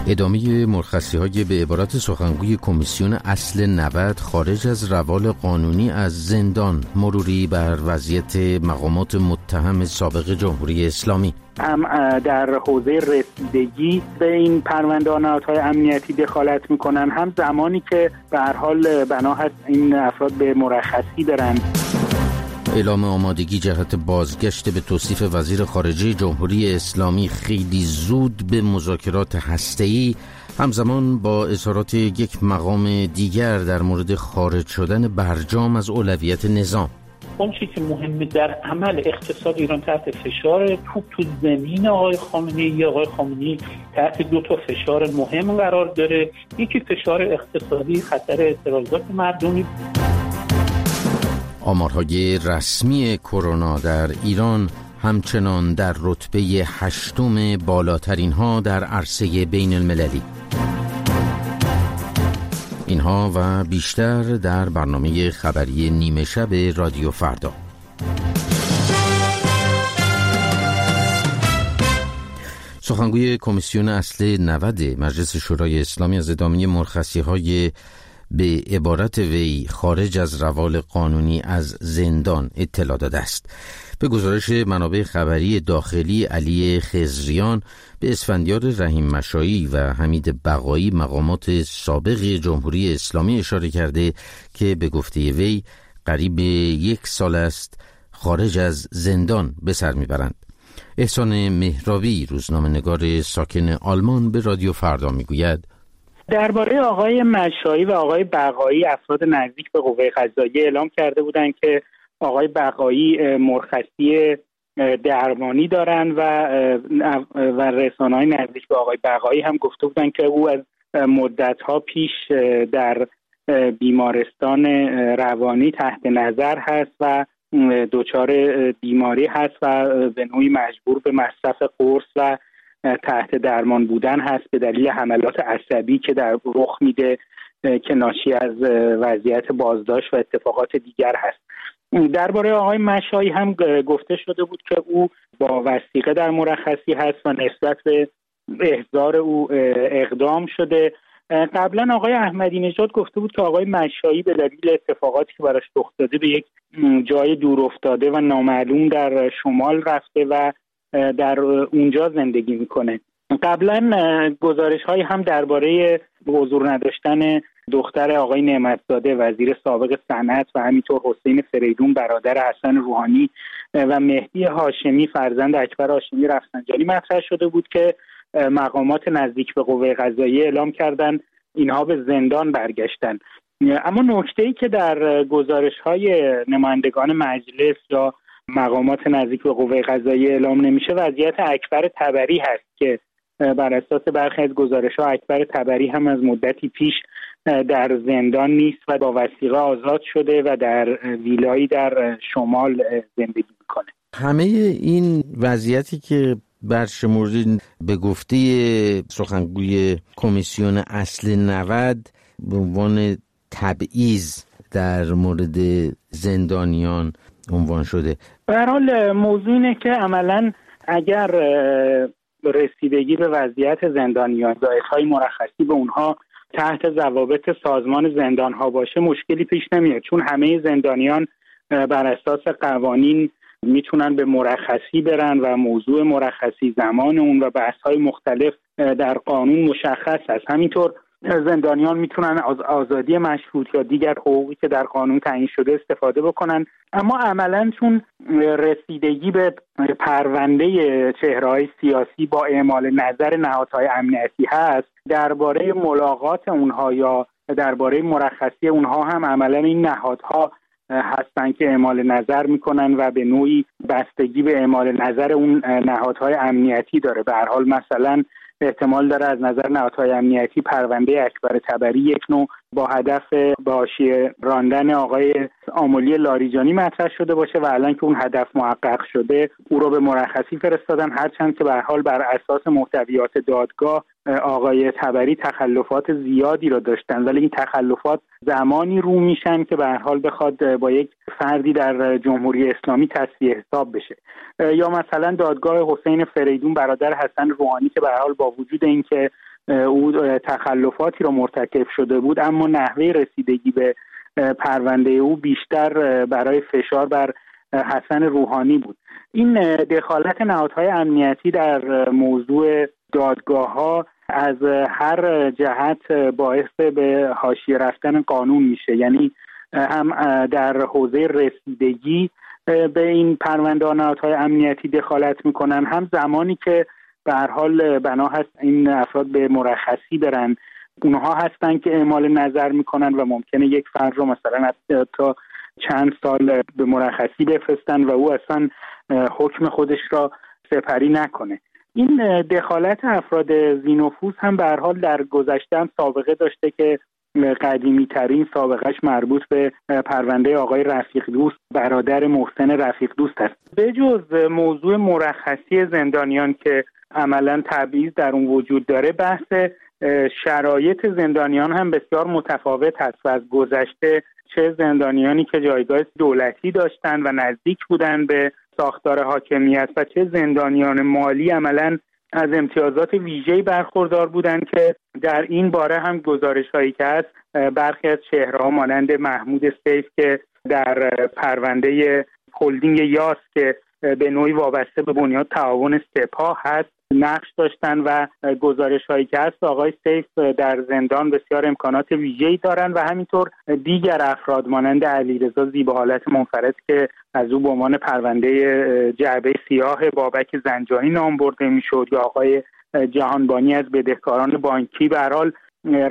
ادامه مرخصی‌های به عبارت سخنگوی کمیسیون اصل 90 خارج از روال قانونی از زندان، مروری بر وضعیت مقامات متهم سابق جمهوری اسلامی. هم در حوزه رسیدگی به این پرونده نهادهای امنیتی دخالت میکنن، هم زمانی که به هر حال بنا هست این افراد به مرخصی برن. اعلام آمادگی جهت بازگشت به توصیف وزیر خارجه جمهوری اسلامی خیلی زود به مذاکرات هسته‌ای، همزمان با اظهارات یک مقام دیگر در مورد خارج شدن برجام از اولویت نظام. اون چیزی که مهمه در عمل اقتصاد ایران تحت فشار، توپ تو زمین آقای خامنه‌ای تحت دو تا فشار مهم قرار داره. یکی فشار اقتصادی، خطر اعتراضات مردمی. آمارهای رسمی کرونا در ایران همچنان در رتبه 8 بالاترین ها در عرصه بین المللی. اینها و بیشتر در برنامه خبری نیمه شب رادیو فردا. سخنگوی کمیسیون اصل 90 مجلس شورای اسلامی از ادامه مرخصی‌های به عبارت وی خارج از روال قانونی از زندان اطلاع داده است. به گزارش منابع خبری داخلی علی خضریان، به اسفندیار رحیم مشایی و حمید بقایی مقامات سابق جمهوری اسلامی اشاره کرده که به گفته وی قریب 1 سال است خارج از زندان به سر میبرند. احسان مهراوی، روزنامه‌نگار ساکن آلمان، به رادیو فردا میگوید درباره آقای مشایی و آقای بقایی افراد نزدیک به قوه قضاییه اعلام کرده بودند که آقای بقایی مرخصی درمانی دارن و رسانه‌های نزدیک به آقای بقایی هم گفته بودند که او از مدت‌ها پیش در بیمارستان روانی تحت نظر هست و دچار بیماری هست و به نوعی مجبور به مصرف قرص و تحت درمان بودن هست به دلیل حملات عصبی که در رخ میده که ناشی از وضعیت بازداشت و اتفاقات دیگر هست. درباره آقای مشایی هم گفته شده بود که او با وثیقه در مرخصی هست و نسبت به احضار او اقدام شده. قبلا آقای احمدی نژاد گفته بود که آقای مشایی به دلیل اتفاقاتی که براش رخ داده به یک جای دور افتاده و نامعلوم در شمال رفته و در اونجا زندگی میکنه. قبلا گزارش های هم درباره حضور نداشتن دختر آقای نعمتزاده وزیر سابق صنعت و همینطور حسین فریدون برادر حسن روحانی و مهدی هاشمی فرزند اکبر هاشمی رفسنجانی مطرح شده بود که مقامات نزدیک به قوه قضاییه اعلام کردن اینها به زندان برگشتن. اما نکته‌ای که در گزارش های نمایندگان مجلس یا مقامات نزدیک به قوه قضاییه اعلام نمیشه وضعیت اکبر طبری هست که بر اساس برخی از گزارش‌ها اکبر طبری هم از مدتی پیش در زندان نیست و با وثیقه آزاد شده و در ویلایی در شمال زندگی میکنه. همه این وضعیتی که برشمردین به گفته سخنگوی کمیسیون اصل 90 به عنوان تبعیض در مورد زندانیان عنوان شده. به هر حال موضوع اینه که عملاً اگر رسیدگی به وضعیت زندانیان یا اعطای مرخصی به اونها تحت ضوابط سازمان زندانها باشه مشکلی پیش نمیاد، چون همه زندانیان بر اساس قوانین میتونن به مرخصی برن و موضوع مرخصی، زمان اون و بحث‌های مختلف در قانون مشخص است. همینطور زندانیان میتونن از آزادی مشروط یا دیگر حقوقی که در قانون تعیین شده استفاده بکنن. اما عملاً چون رسیدگی به پرونده چهره‌های سیاسی با اعمال نظر نهادهای امنیتی هست، درباره ملاقات اونها یا درباره مرخصی اونها هم عملاً این نهادها هستن که اعمال نظر میکنن و به نوعی بستگی به اعمال نظر اون نهادهای امنیتی داره. به هر حال مثلا احتمال داره از نظر نهادهای امنیتی پرونده اکبر طبری یک نوع با هدف به حاشیه راندن آقای آملی لاریجانی مطرح شده باشه و الان که اون هدف محقق شده او رو به مرخصی فرستادن، هرچند که به هر حال بر اساس محتویات دادگاه آقای طبری تخلفات زیادی رو داشتن، ولی این تخلفات زمانی رو میشن که به هر حال بخواد با یک فردی در جمهوری اسلامی تصفیه حساب بشه. یا مثلا دادگاه حسین فریدون برادر حسن روحانی که به هر حال با وجود اینکه او تخلفاتی را مرتکب شده بود، اما نحوه رسیدگی به پرونده او بیشتر برای فشار بر حسن روحانی بود. این دخالت نهادهای امنیتی در موضوع دادگاه‌ها از هر جهت باعث به حاشیه رفتن قانون میشه، یعنی هم در حوزه رسیدگی به این پرونده نهادهای امنیتی دخالت میکنن، هم زمانی که به هر حال بنا هست این افراد به مرخصی برن، اونها هستن که اعمال نظر میکنن و ممکنه یک فرد رو مثلا تا چند سال به مرخصی بفرستن و او اصلا حکم خودش را سپری نکنه. این دخالت افراد ذی‌نفوذ هم به هر حال در گذشته هم سابقه داشته که قدیمی ترین سابقهش مربوط به پرونده آقای رفیق دوست، برادر محسن رفیق دوست است. به جز موضوع مرخصی زندانیان که عملاً تبعیض در اون وجود داره، بحث شرایط زندانیان هم بسیار متفاوت هست و از گذشته چه زندانیانی که جایگاه دولتی داشتن و نزدیک بودن به ساختار حاکمیت و چه زندانیان مالی عملاً از امتیازات ویژه‌ای برخوردار بودند که در این باره هم گزارش‌هایی که هست برخی از چهره‌ها مانند محمود سیف که در پرونده هلدینگ یاس که به نوعی وابسته به بنیاد تعاون سپاه هست نقش داشتن و گزارش‌هایی که هست آقای سیف در زندان بسیار امکانات ویژه‌ای دارن و همینطور دیگر افراد مانند علیرضا زیبا حالت منفرد که از او به عنوان پرونده جعبه سیاه بابک زنجانی نام برده میشد یا آقای جهانبانی از بدهکاران بانکی. به هر حال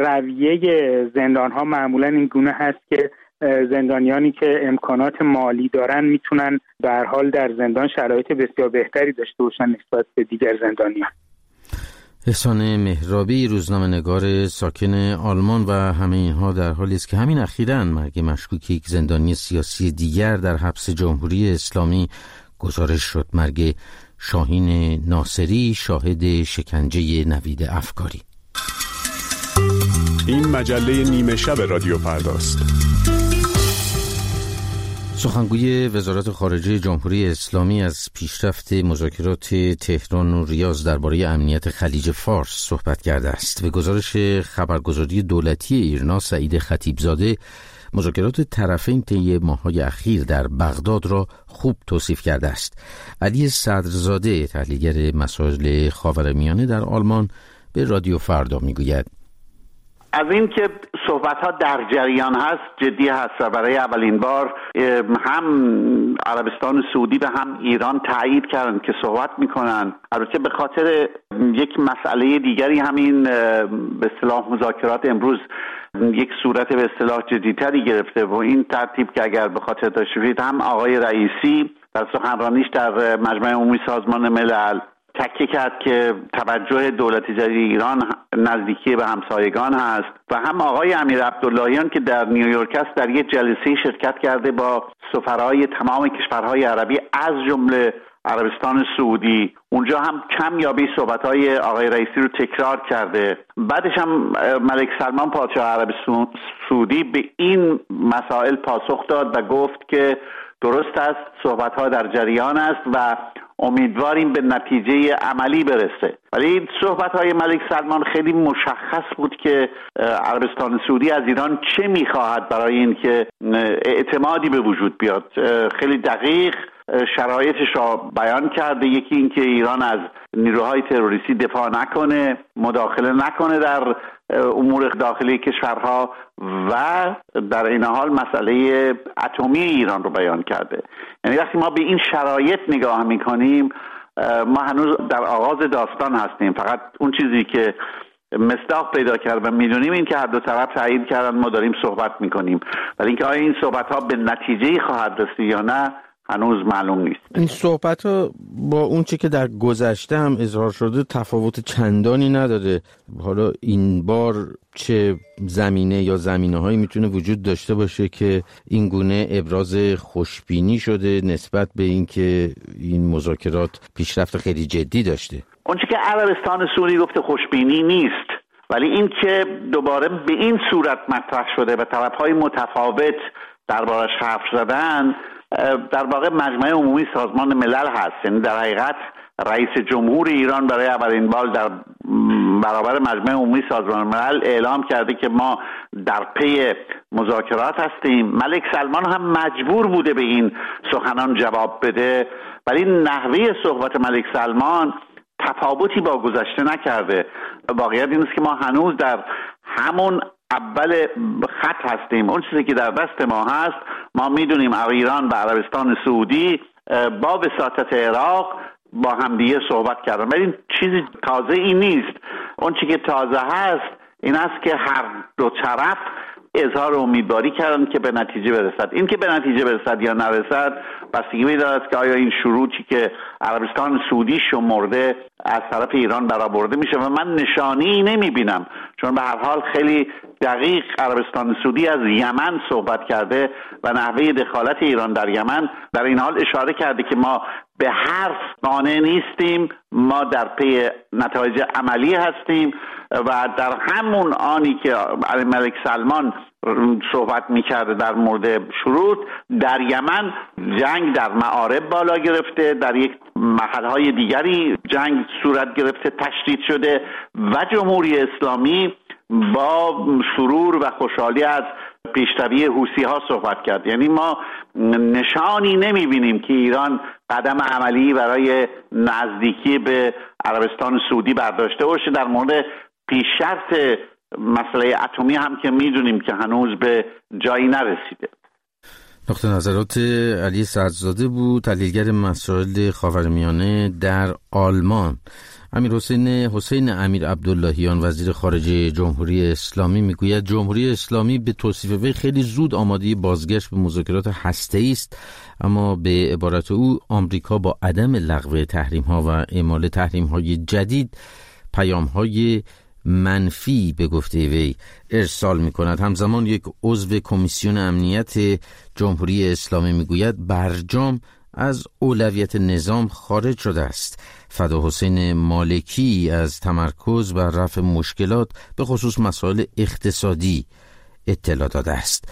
رویه زندان‌ها معمولاً این گونه هست که زندانیانی که امکانات مالی دارن میتونن به هر حال در زندان شرایط بسیار بهتری داشته باشن نسبت به دیگر زندانیان. احسان مهرابی، روزنامه‌نگار ساکن آلمان، و همه اینها در حالی است که همین اخیراً مرگ مشکوک یک زندانی سیاسی دیگر در حبس جمهوری اسلامی گزارش شد. مرگ شاهین ناصری، شاهد شکنجه نوید افکاری. این مجله نیمه شب رادیو فرداست. سخنگوی وزارت خارجه جمهوری اسلامی از پیشرفت مذاکرات تهران و ریاض درباره امنیت خلیج فارس صحبت کرده است. به گزارش خبرگزاری دولتی ایرنا، سعید خطیبزاده مذاکرات طرفین طی ماه‌های اخیر در بغداد را خوب توصیف کرده است. علی صدرزاده، تحلیلگر مسائل خاورمیانه در آلمان، به رادیو فردا میگوید از این که صحبت‌ها در جریان هست جدی هست و برای اولین بار هم عربستان سعودی و هم ایران تایید کردن که صحبت میکنن. البته به خاطر یک مسئله دیگری همین به اصطلاح مذاکرات امروز یک صورت به اصطلاح جدی‌تری گرفته و این ترتیب که اگر به خاطر داشته باشید هم آقای رئیسی در سخنرانیش در مجمع عمومی سازمان ملل تاکید کرد که توجه دولت جدید ایران نزدیکی به همسایگان هست و هم آقای امیر عبداللهیان که در نیویورک است در یک جلسه شرکت کرده با سفرای تمام کشورهای عربی از جمله عربستان سعودی. اونجا هم کم یا بیش صحبت‌های آقای رئیسی رو تکرار کرده. بعدش هم ملک سلمان پادشاه عربستان سعودی به این مسائل پاسخ داد و گفت که درست است، صحبت‌ها در جریان است و امیدواریم به نتیجه عملی برسه. ولی صحبت‌های ملک سلمان خیلی مشخص بود که عربستان سعودی از ایران چه می‌خواهد برای اینکه اعتمادی به وجود بیاد. خیلی دقیق شرایطش را بیان کرده. یکی این که ایران از نیروهای تروریستی دفاع نکنه، مداخله نکنه در امور داخلی کشورها و در این حال مسئله اتمی ایران رو بیان کرده. یعنی وقتی ما به این شرایط نگاه میکنیم ما هنوز در آغاز داستان هستیم. فقط اون چیزی که مصداق پیدا کرد و میدونیم این که هر دو طرف تایید کردن ما داریم صحبت میکنیم، ولی اینکه آیا این صحبت ها به نتیجه خواهد رسید یا نه هنوز معلوم نیست. این صحبت ها با اون چه که در گذشته هم اظهار شده تفاوت چندانی نداره. حالا این بار چه زمینه یا زمینه‌هایی میتونه وجود داشته باشه که این گونه ابراز خوشبینی شده نسبت به اینکه این مذاکرات پیشرفت خیلی جدی داشته؟ اون چه که عربستان سعودی گفته خوشبینی نیست، ولی این که دوباره به این صورت مطرح شده و طرف‌های متفاوت دربارش حرف زدن در واقع مجمع عمومی سازمان ملل هست. یعنی در حقیقت رئیس جمهور ایران برای اولین بار در برابر مجمع عمومی سازمان ملل اعلام کرده که ما در پی مذاکرات هستیم. ملک سلمان هم مجبور بوده به این سخنان جواب بده، ولی نحوه صحبت ملک سلمان تفاوتی با گذشته نکرده. واقعیت این است که ما هنوز در همون اول خط هستیم. اون چیزی که در دست ما هست، ما میدونیم ایران و عربستان سعودی با وساطت عراق با همدیگه صحبت کردن، ولی این چیزی تازه ای نیست. اون چیزی که تازه هست این است که هر دو طرف اظهار امیدواری کردن که به نتیجه برسد. این که به نتیجه برسد یا نرسد بستگی دارد که آیا این شروطی که عربستان سعودی شمرده از طرف ایران برآورده میشه، و من نشانی نمیبینم، چون به هر حال خیلی دقیق عربستان سعودی از یمن صحبت کرده و نحوه دخالت ایران در یمن در این حال اشاره کرده که ما به حرف قانع نیستیم، ما در پی نتایج عملی هستیم. و در همون آنی که ملک سلمان صحبت میکرده در مورد شروط، در یمن جنگ در معارب بالا گرفته، در یک محلهای دیگری جنگ صورت گرفته، تشدید شده و جمهوری اسلامی با سرور و خوشحالی از پیشروی حوثی ها صحبت کرد. یعنی ما نشانی نمیبینیم که ایران قدم عملی برای نزدیکی به عربستان سعودی برداشته باشه. در مورد پیشرفت مسئله اتمی هم که میدونیم که هنوز به جایی نرسیده. نقطه نظرات علی سعدزاده بود، تحلیلگر مسائل خاورمیانه در آلمان. امیر حسین امیر عبداللهیان وزیر خارجه جمهوری اسلامی میگوید جمهوری اسلامی به توصیف وی خیلی زود آماده بازگشت به مذاکرات هسته‌ای است، اما به عبارت او آمریکا با عدم لغو تحریم‌ها و اعمال تحریم‌های جدید پیام‌های منفی به گفته وی ارسال می‌کند. همزمان یک عضو کمیسیون امنیت جمهوری اسلامی میگوید برجام از اولویت نظام خارج شده است. فدا حسین مالکی از تمرکز بر رفع مشکلات به خصوص مسائل اقتصادی اطلاع داده است.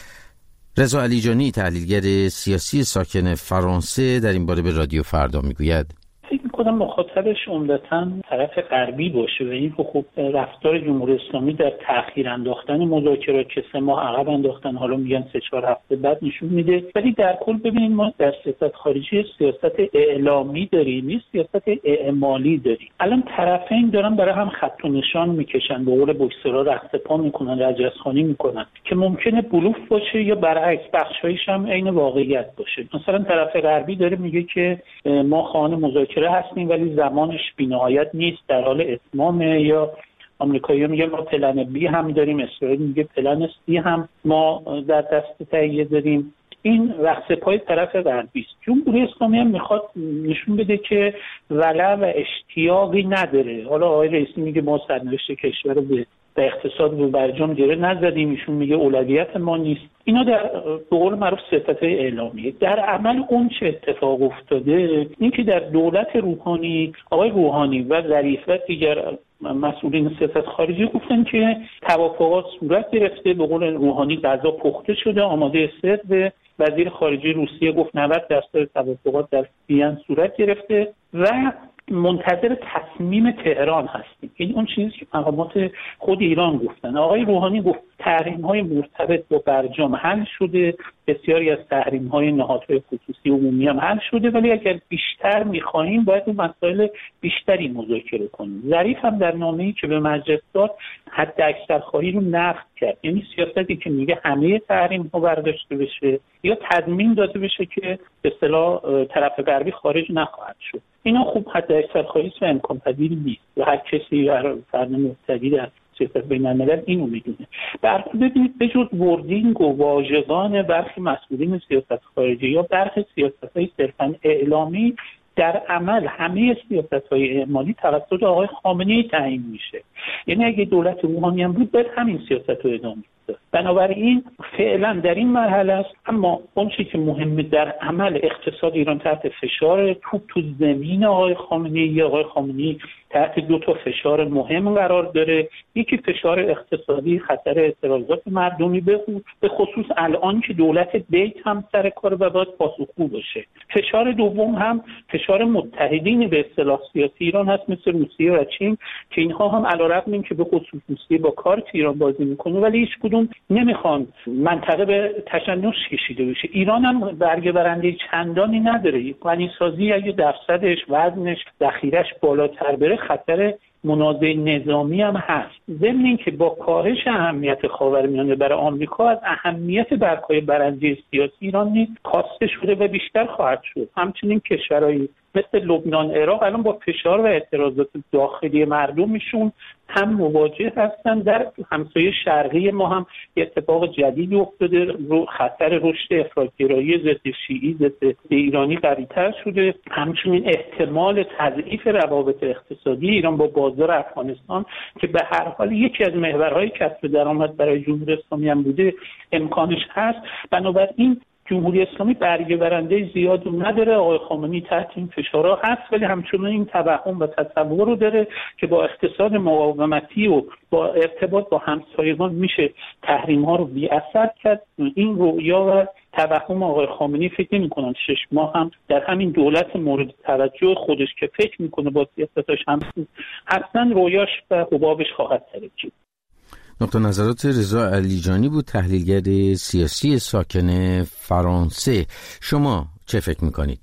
رضا علیجانی تحلیلگر سیاسی ساکن فرانسه در این باره به رادیو فردا میگوید فکر می‌کنم مخاطبش عمدتاً طرف غربی باشه و این خب رفتار جمهوری اسلامی در تأخیر انداختن مذاکرات که 3 ماه عقب انداختن، حالا میگن 3-4 هفته بعد نشون میده. ولی در کل ببینید ما در سیاست خارجی سیاست اعلامی داریم، یه سیاست اعمالی داریم. الان طرفین دارن برای هم خط و نشان میکشن، به قول بوکسرها رقص پا میکنن، رجزخوانی میکنن که ممکنه بلوف باشه یا برعکس بخشایش هم عین واقعیت باشه. مثلا طرف غربی داره میگه که ما خواهان مذاکره هستیم ولی زمانش بی‌نهایت نیست، در حال اتمامه. یا آمریکایی‌ها میگن ما پلن بی هم داریم، اسرائیل میگه پلن سی هم ما در دست تهیه داریم. این رقص پای طرف غربی است. جمهوری اسلامی هم میخواد نشون بده که ولع و اشتیاقی نداره. حالا آقای رئیسی میگه ما سرنوشت کشور رو به اقتصاد به برجام گره نزدیم، ایشون میگه اولویت ما نیست. اینا در به قول معروف سیاست اعلامیه. در عمل اون چه اتفاق افتاده این که در دولت روحانی، آقای روحانی و ظریف و دیگر مسئولین سیاست خارجی گفتن که توافقات صورت گرفته. به قول روحانی غذا پخته شده، آماده سرو. وزیر خارجه روسیه گفت 90% توافقات در وین صورت گرفته و منتظر تصمیم تهران هستیم. این اون چیزی که مقامات خود ایران گفتن. آقای روحانی گفت تحریم‌های مرتبط با برجام حل شده، بسیاری از تحریم‌های نهادهای خصوصی عمومی هم حل شده، ولی اگر بیشتر می‌خواهیم باید اون مسائل بیشتری مذاکره کنیم. ظریف هم در نامه‌ای که به مجلس داد حد اکثر خواهی رو نقد کرد، یعنی سیاستی که میگه همه تحریم‌ها برداشته بشه یا تضمین داده بشه که به اصطلاح طرف غربی خارج نخواهد شد. اینا خوب حد اکثر خواهی و امکان پذیر نیست و هر کسی هر فرد مبتدی در سیاست بین‌الملل اینو میدونه. برخی ببینید به جز وردینگ و واژگان برخی مسئولین سیاست خارجی یا برخی سیاست‌های صرفاً اعلامی، در عمل همه سیاست‌های اعمالی توسط آقای خامنه‌ای تعیین میشه. یعنی اگه دولت روحانی هم بود باید همین سیاست رو ادامه. داد. بنابراین فعلا در این مرحله است، اما اون چیزی که مهمه در عمل اقتصاد ایران تحت فشار، توپ تو زمین آقای خامنه‌ای. آقای خامنه‌ای تحت دو تا فشار مهم قرار داره. یکی فشار اقتصادی، خطر اعتراضات مردمی به خصوص الان که دولت بیت هم سر کار و باید پاسخگو باشه. فشار دوم هم فشار متحدین به اصطلاح سیاسی ایران هست، مثل روسیه و چین، که اینها هم علیرغم اینکه به خصوص روسیه با کارت ایران بازی میکنه ولی هیچ کدوم نمیخوان منطقه به تشنج کشیده بشه. ایران هم برگه برنده چندانی نداره. غنیسازی اگه درصدش، وزنش، ذخیره‌اش بالاتر بره خطر منازعه نظامی هم هست. ضمن اینکه با کاهش اهمیت خاورمیانه برای آمریکا از اهمیت برپای برنده سیاسی ایران نیز کاسته شده و بیشتر خواهد شد. همچنین کشورهای مثل لبنان، عراق الان با فشار و اعتراضات داخلی مردمشون هم مواجه هستن. در همسایه شرقی ما هم اتفاق جدیدی افتاده، خطر رشد افراط‌گرایی ضد شیعی ضد ایرانی قوی‌تر شده. همچنین احتمال تضعیف روابط اقتصادی ایران با بازار افغانستان که به هر حال یکی از محورهای کسب درآمد برای جمهوری اسلامی هم بوده امکانش هست. بنابراین جمهوری اسلامی برگه برنده زیادی نداره. آقای خامنه‌ای تحت این فشارها هست، ولی همچنین این توهم و تصور رو داره که با اقتصاد مقاومتی و با ارتباط با همسایگان میشه تحریم‌ها رو بی‌اثر کرد. این رؤیا و توهم آقای خامنه‌ای فکر نمی‌کنم 6 ماه هم در همین دولت مورد توجه خودش که فکر می‌کنه با سیاستش هم اصلا رویاش و حبابش خواهد ترکید. نقطه نظرات رضا علیجانی بود، تحلیلگر سیاسی ساکن فرانسه. شما چه فکر میکنید؟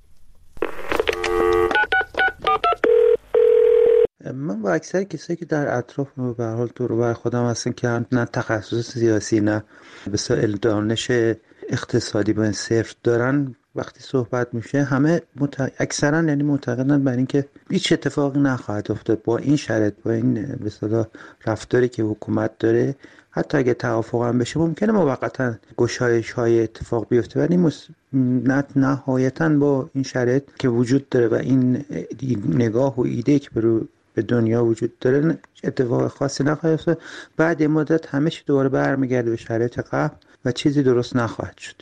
من با اکثر کسایی که در اطراف به هر حال دور و بر خودم هستن که نه تخصص سیاسی نه بسیار دانش اقتصادی به صرف دارن، وقتی صحبت میشه همه اکثرا یعنی معتقدن بر این که هیچ اتفاقی نخواهد افتاد با این شرط، با این به اصطلاح رفتاری که حکومت داره. حتی اگه توافق هم بشه ممکنه موقتا گشایش‌های اتفاق بیفته، ولی نهایتاً با این شرط که وجود داره و این نگاه و ایده که به دنیا وجود داره اتفاق خاصی نخواهد افتاد. بعد این مدت همه چی دوباره برمیگرده به شرایط قبل و چیزی درست نخواهد شد.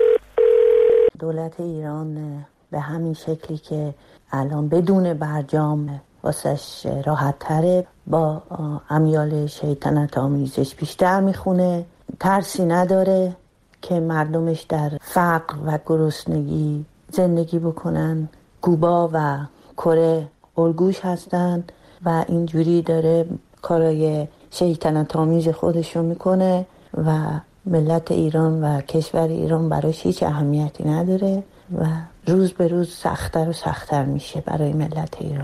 دولت ایران به همین شکلی که الان بدون برجام واسش راحت تره، با امیال شیطنت آمیزش بیشتر میخونه، ترسی نداره که مردمش در فقر و گرسنگی زندگی بکنن. کوبا و کره الگوش هستن و اینجوری داره کارای شیطنت آمیز خودشو میکنه و ملت ایران و کشور ایران براش هیچ اهمیتی نداره و روز به روز سخت‌تر و سخت‌تر میشه برای ملت ایران.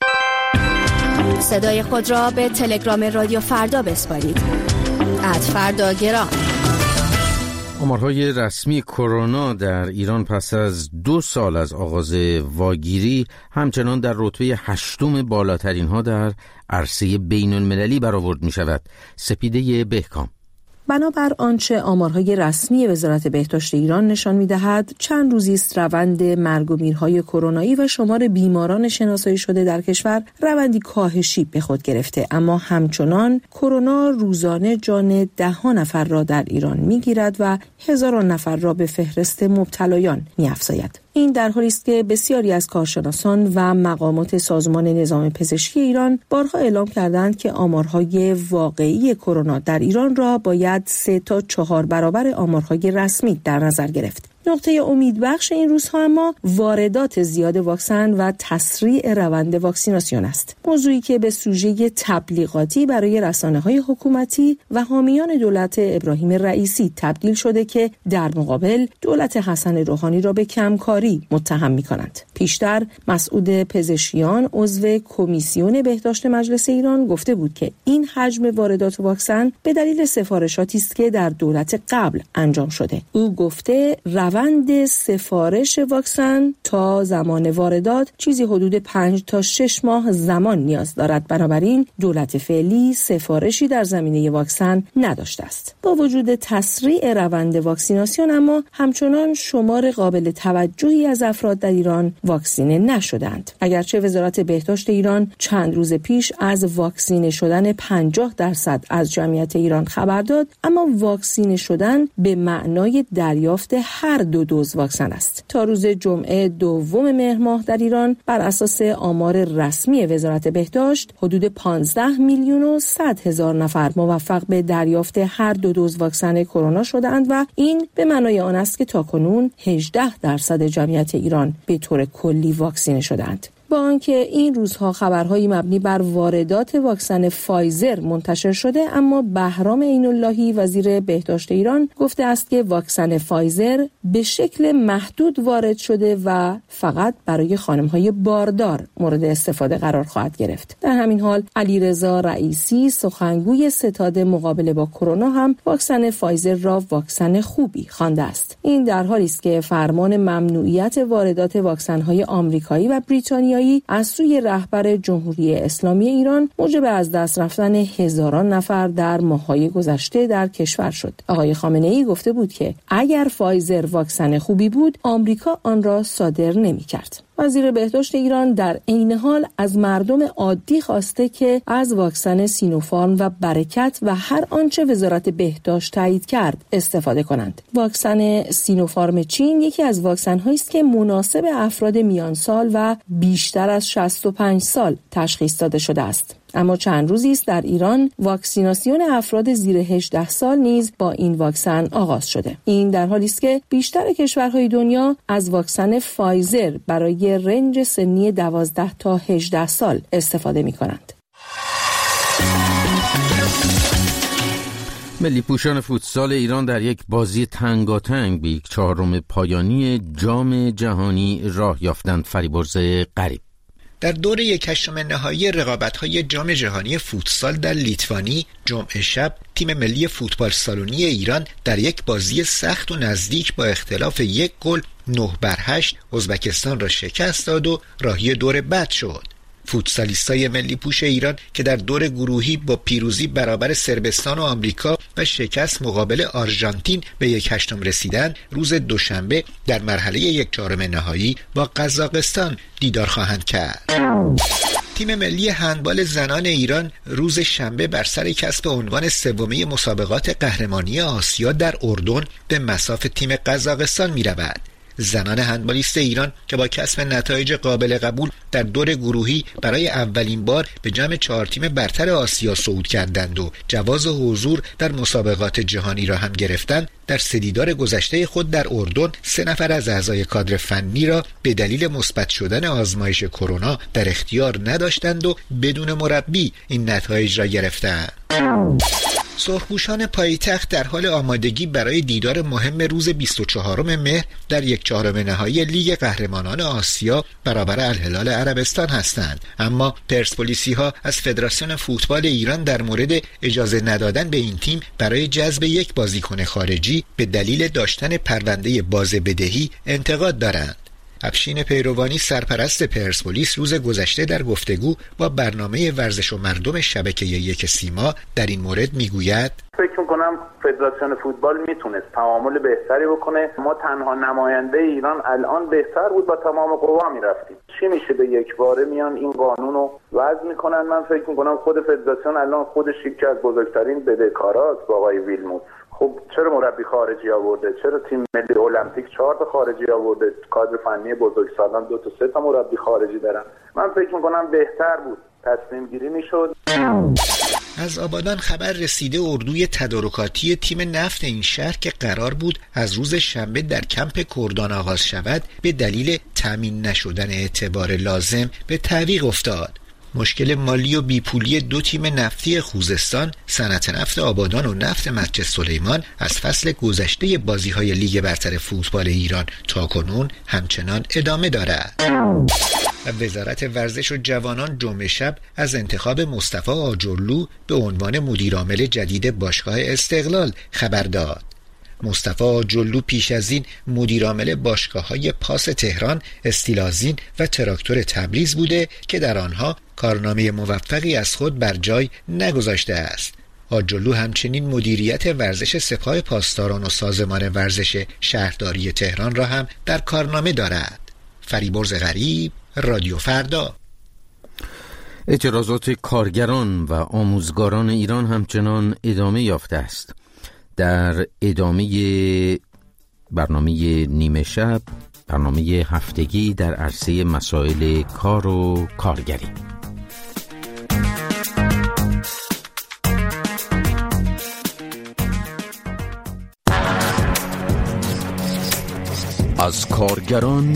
صدای خود را به تلگرام رادیو فردا بسپارید. @فرداگرام. آمارهای رسمی کرونا در ایران پس از 2 سال از آغاز واگیری همچنان در رتبه 8 بالاترین ها در عرصه بین المللی برآورد می شود. سپیده بهکام. بنابر آنچه آمارهای رسمی وزارت بهداشت ایران نشان می‌دهد، چند روزی است روند مرگ و میرهای کرونایی و شمار بیماران شناسایی شده در کشور روندی کاهشی به خود گرفته، اما همچنان کرونا روزانه جان 10 نفر را در ایران می‌گیرد و هزاران نفر را به فهرست مبتلایان می‌افزاید. این در حالی است که بسیاری از کارشناسان و مقامات سازمان نظام پزشکی ایران بارها اعلام کردند که آمارهای واقعی کرونا در ایران را باید 3 تا 4 برابر آمارهای رسمی در نظر گرفت. نقطه امیدبخش این روزها اما واردات زیاد واکسن و تسریع روند واکسیناسیون است. موضوعی که به سوژه تبلیغاتی برای رسانه‌های حکومتی و حامیان دولت ابراهیم رئیسی تبدیل شده که در مقابل دولت حسن روحانی را به کمکاری متهم می‌کنند. پیشتر مسعود پزشکیان عضو کمیسیون بهداشت مجلس ایران گفته بود که این حجم واردات واکسن به دلیل سفارشاتی است که در دولت قبل انجام شده. او گفته روند سفارش واکسن تا زمان واردات چیزی حدود 5 تا 6 ماه زمان نیاز دارد. بنابراین دولت فعلی سفارشی در زمینه واکسن نداشته است. با وجود تسریع روند واکسیناسیون اما همچنان شمار قابل توجهی از افراد در ایران واکسینه نشدند. اگرچه وزارت بهداشت ایران چند روز پیش از واکسینه شدن 50% از جمعیت ایران خبر داد، اما واکسینه شدن به معنای دریافت هر 2 دوز واکسن است. تا روز جمعه 2 مهر ماه در ایران بر اساس آمار رسمی وزارت بهداشت حدود 15,100,000 نفر موفق به دریافت هر 2 دوز واکسن کرونا شدند و این به معنای آن است که تاکنون 18% جمعیت ایران به طور کلی واکسینه شدند. با آنکه این روزها خبرهایی مبنی بر واردات واکسن فایزر منتشر شده، اما بهرام عین‌اللهی وزیر بهداشت ایران گفته است که واکسن فایزر به شکل محدود وارد شده و فقط برای خانم‌های باردار مورد استفاده قرار خواهد گرفت. در همین حال علیرضا رئیسی سخنگوی ستاد مقابله با کرونا هم واکسن فایزر را واکسن خوبی خوانده است. این در حالی است که فرمان ممنوعیت واردات واکسن‌های آمریکایی و بریتانیایی از سوی رهبر جمهوری اسلامی ایران موجب از دست رفتن هزاران نفر در ماه‌های گذشته در کشور شد. آقای خامنه‌ای گفته بود که اگر فایزر واکسن خوبی بود، آمریکا آن را صادر نمی‌کرد. وزیر بهداشت ایران در عین حال از مردم عادی خواسته که از واکسن سینوفارم و برکت و هر آنچه وزارت بهداشت تایید کرد استفاده کنند. واکسن سینوفارم چین یکی از واکسن‌هایی است که مناسب افراد میان سال و بیشتر از 65 سال تشخیص داده شده است. اما چند روزی است در ایران واکسیناسیون افراد زیر 18 سال نیز با این واکسن آغاز شده. این در حالی است که بیشتر کشورهای دنیا از واکسن فایزر برای رنج سنی 12 تا 18 سال استفاده می‌کنند. ملی پوشان فوتسال ایران در یک بازی تنگاتنگ به یک 4 پایانی جام جهانی راه یافتند. فریبرز غریب در دور 1/8 نهایی رقابت‌های جام جهانی فوتسال در لیتوانی جمعه شب تیم ملی فوتبال سالونی ایران در یک بازی سخت و نزدیک با اختلاف 1 گل 9-8 ازبکستان را شکست داد و راهی دور بعد شد. فوتسالیستای ملی پوش ایران که در دور گروهی با پیروزی برابر صربستان و آمریکا و شکست مقابل آرژانتین به 1/8 رسیدن، روز دوشنبه در مرحله 1/4 نهایی با قزاقستان دیدار خواهند کرد. تیم ملی هندبال زنان ایران روز شنبه بر سر کسب عنوان 3 مسابقات قهرمانی آسیا در اردن به مصاف تیم قزاقستان می رود. زنان هندبالیست ایران که با کسب نتایج قابل قبول در دور گروهی برای اولین بار به جمع 4 تیم برتر آسیا صعود کردند و جواز حضور در مسابقات جهانی را هم گرفتند، در 3 دیدار گذشته خود در اردن 3 نفر از اعضای کادر فنی را به دلیل مثبت شدن آزمایش کرونا در اختیار نداشتند و بدون مربی این نتایج را گرفتند. سرخپوشان پایتخت در حال آمادگی برای دیدار مهم روز 24 مهر در 1/4 نهایی لیگ قهرمانان آسیا برابر الهلال عربستان هستند. اما پرسپولیسی‌ها از فدراسیون فوتبال ایران در مورد اجازه ندادن به این تیم برای جذب یک بازیکن خارجی به دلیل داشتن پرونده بازبدهی انتقاد دارند. افشین پیروانی سرپرست پرسپولیس روز گذشته در گفتگو با برنامه ورزش و مردم شبکه 1 سیما در این مورد میگوید: فکر میکنم فدراسیون فوتبال میتونست تعامل بهتری بکنه. ما تنها نماینده ایران الان بهتر بود با تمام قوا میرفتیم. چی میشه به یک باره میان این قانون رو وضع میکنن؟ من فکر میکنم خود فدراسیون الان خودش یکی از بزرگترین بدهکاراست با آقای ویلموت. خب چرا مربی خارجی آورده؟ چرا تیم ملی المپیک 4 تا خارجی آورده؟ کادر فنی بزرگسالان 2 تا 3 تا مربی خارجی دارن. من فکر میکنم بهتر بود تصمیم گیری میشد. از آبادان خبر رسیده اردوی تدارکاتی تیم نفت این شهر که قرار بود از روز شنبه در کمپ کردان آغاز شود به دلیل تامین نشدن اعتبار لازم به تعویق افتاد. مشکل مالی و بیپولی 2 تیم نفتی خوزستان، صنعت نفت آبادان و نفت مسجد سلیمان از فصل گذشته بازی‌های لیگ برتر فوتبال ایران تاکنون همچنان ادامه دارد. وزارت ورزش و جوانان جمعه شب از انتخاب مصطفی آجرلو به عنوان مدیرعامل جدید باشگاه استقلال خبر داد. مصطفی جلو پیش از این مدیرعامل باشگاه‌های پاس تهران، استیلازین و تراکتور تبریز بوده که در آنها کارنامه موفقی از خود بر جای نگذاشته است. آجلو همچنین مدیریت ورزش سپاه پاسداران و سازمان ورزش شهرداری تهران را هم در کارنامه دارد. فریبرز غریب، رادیو فردا. اعتراضات کارگران و آموزگاران ایران همچنان ادامه یافته است. در ادامه برنامه نیمه شب، برنامه هفتگی در عرصه مسائل کار و کارگری. از کارگران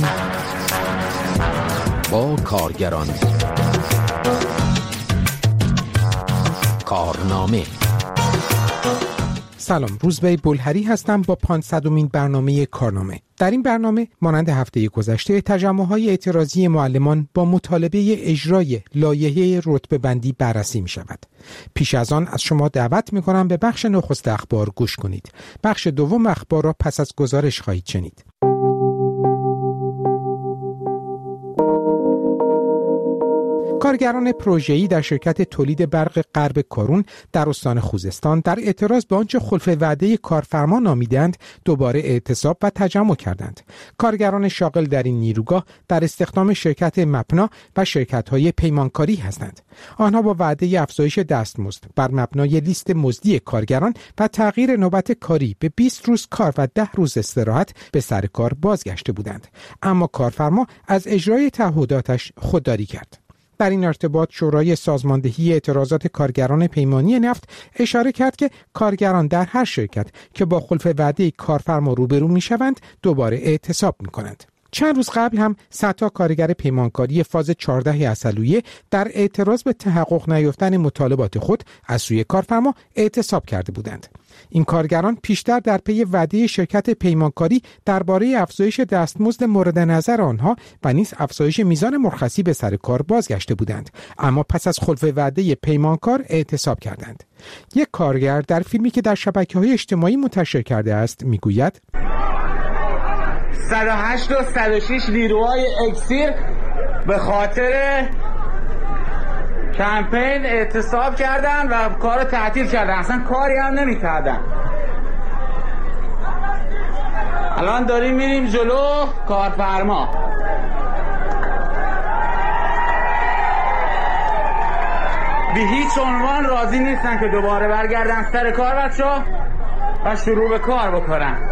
با کارگران، کارنامه. سلام، روزبه بلهری هستم با 500مین برنامه کارنامه. در این برنامه مانند هفته گذشته تجمع‌های اعتراضی معلمان با مطالبه اجرای لایحه رتبه‌بندی بررسی می‌شود. پیش از آن از شما دعوت می‌کنم به بخش نخست اخبار گوش کنید. بخش دوم اخبار را پس از گزارش خواهید شنید. کارگران پروژه‌ای در شرکت تولید برق غرب کارون در استان خوزستان در اعتراض به آنچه خلف وعده کارفرما نامیدند دوباره اعتصاب و تجمع کردند. کارگران شاغل در این نیروگاه در استخدام شرکت مپنا و شرکت‌های پیمانکاری هستند. آنها با وعده افزایش دستمزد بر مبنای لیست مزدی کارگران و تغییر نوبت کاری به 20 روز کار و 10 روز استراحت به سر کار بازگشته بودند، اما کارفرما از اجرای تعهداتش خودداری کرد. در این ارتباط شورای سازماندهی اعتراضات کارگران پیمانی نفت اشاره کرد که کارگران در هر شرکت که با خلف وعده کارفرما روبرو می‌شوند دوباره اعتصاب می‌کنند. چند روز قبل هم صدتا کارگر پیمانکاری فاز 14 عسلویه در اعتراض به تحقق نیافتن مطالبات خود از سوی کارفرما اعتصاب کرده بودند. این کارگران پیشتر در پی وعده شرکت پیمانکاری درباره افزایش دستمزد مورد نظر آنها و نیز افزایش میزان مرخصی به سر کار بازگشته بودند، اما پس از خلف وعده پیمانکار اعتصاب کردند. یک کارگر در فیلمی که در شبکه‌های اجتماعی منتشر کرده است میگوید 108 و 106 نیروهای اکسیر به خاطر کمپین اعتصاب کردن و کار تعطیل کردن، اصلا کاری هم نمی کردن. الان داریم میریم جلو کارفرما. به هیچ عنوان راضی نیستن که دوباره برگردن سر کار بچه‌ها و شروع به کار بکنن.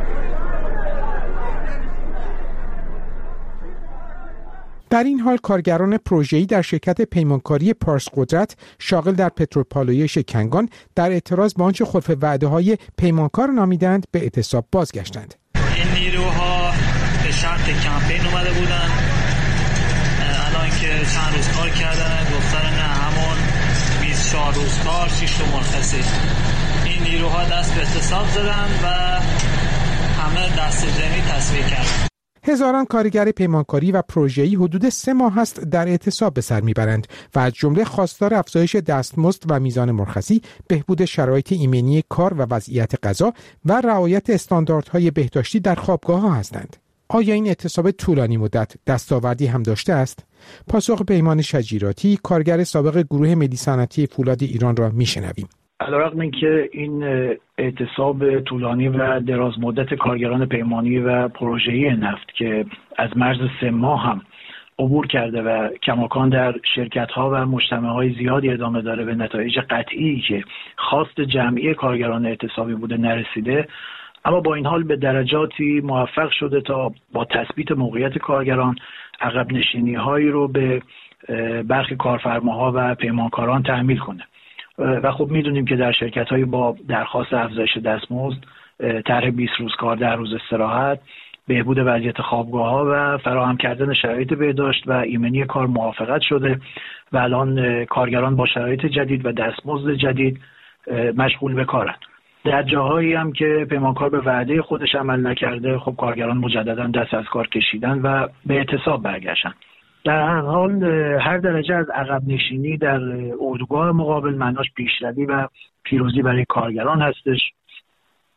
در این حال کارگران پروژه‌ای در شرکت پیمانکاری پارس قدرت شاغل در پتروپالایش کنگان در اعتراض به آنچه خلف وعده‌های پیمانکار نامیدند به اعتصاب بازگشتند. این نیروها به شرط کمپین اومده بودن، الان که چند روز کار کردن گفتن نه همون 24 روز کار 6 تا مرخصی. این نیروها دست به اعتصاب زدن و همه دست جمعی تصویه کردن. هزاران کارگر پیمانکاری و پروژه‌ای حدود 3 ماه است در اعتصاب به سر میبرند و از جمله خواستار افزایش دستمزد و میزان مرخصی، بهبود شرایط ایمنی کار و وضعیت غذا و رعایت استانداردهای بهداشتی در خوابگاه‌ها هستند. آیا این اعتصاب طولانی مدت دستاوردی هم داشته است؟ پاسخ پیمان شجیراتی، کارگر سابق گروه ملی صنعتی فولاد ایران را میشنویم. علیرغم اینکه این اعتصاب طولانی و دراز مدت کارگران پیمانی و پروژه‌ای نفت که از مرز 3 ماه هم عبور کرده و کماکان در شرکت‌ها و مجتمع‌های زیادی ادامه داره، به نتایج قطعی که خواست جمعی کارگران اعتصابی بوده نرسیده، اما با این حال به درجاتی موفق شده تا با تثبیت موقعیت کارگران عقب نشینی‌هایی رو به برخی کارفرماها و پیمانکاران تحمیل کنه. و خب میدونیم که در شرکت‌های با درخواست افزایش دستمزد، طرح 20 روز کار 10 روز استراحت، بهبود وضعیت خوابگاه‌ها و فراهم کردن شرایط بهداشت و ایمنی کار موافقت شده و الان کارگران با شرایط جدید و دستمزد جدید مشغول به کارند. در جاهایی هم که پیمانکار به وعده خودش عمل نکرده، خب کارگران مجددا دست از کار کشیدن و به اعتصاب برگشتن. در هر حال هر درجه از عقب نشینی در اردوگاه مقابل معناش پیشروی و پیروزی برای کارگران هستش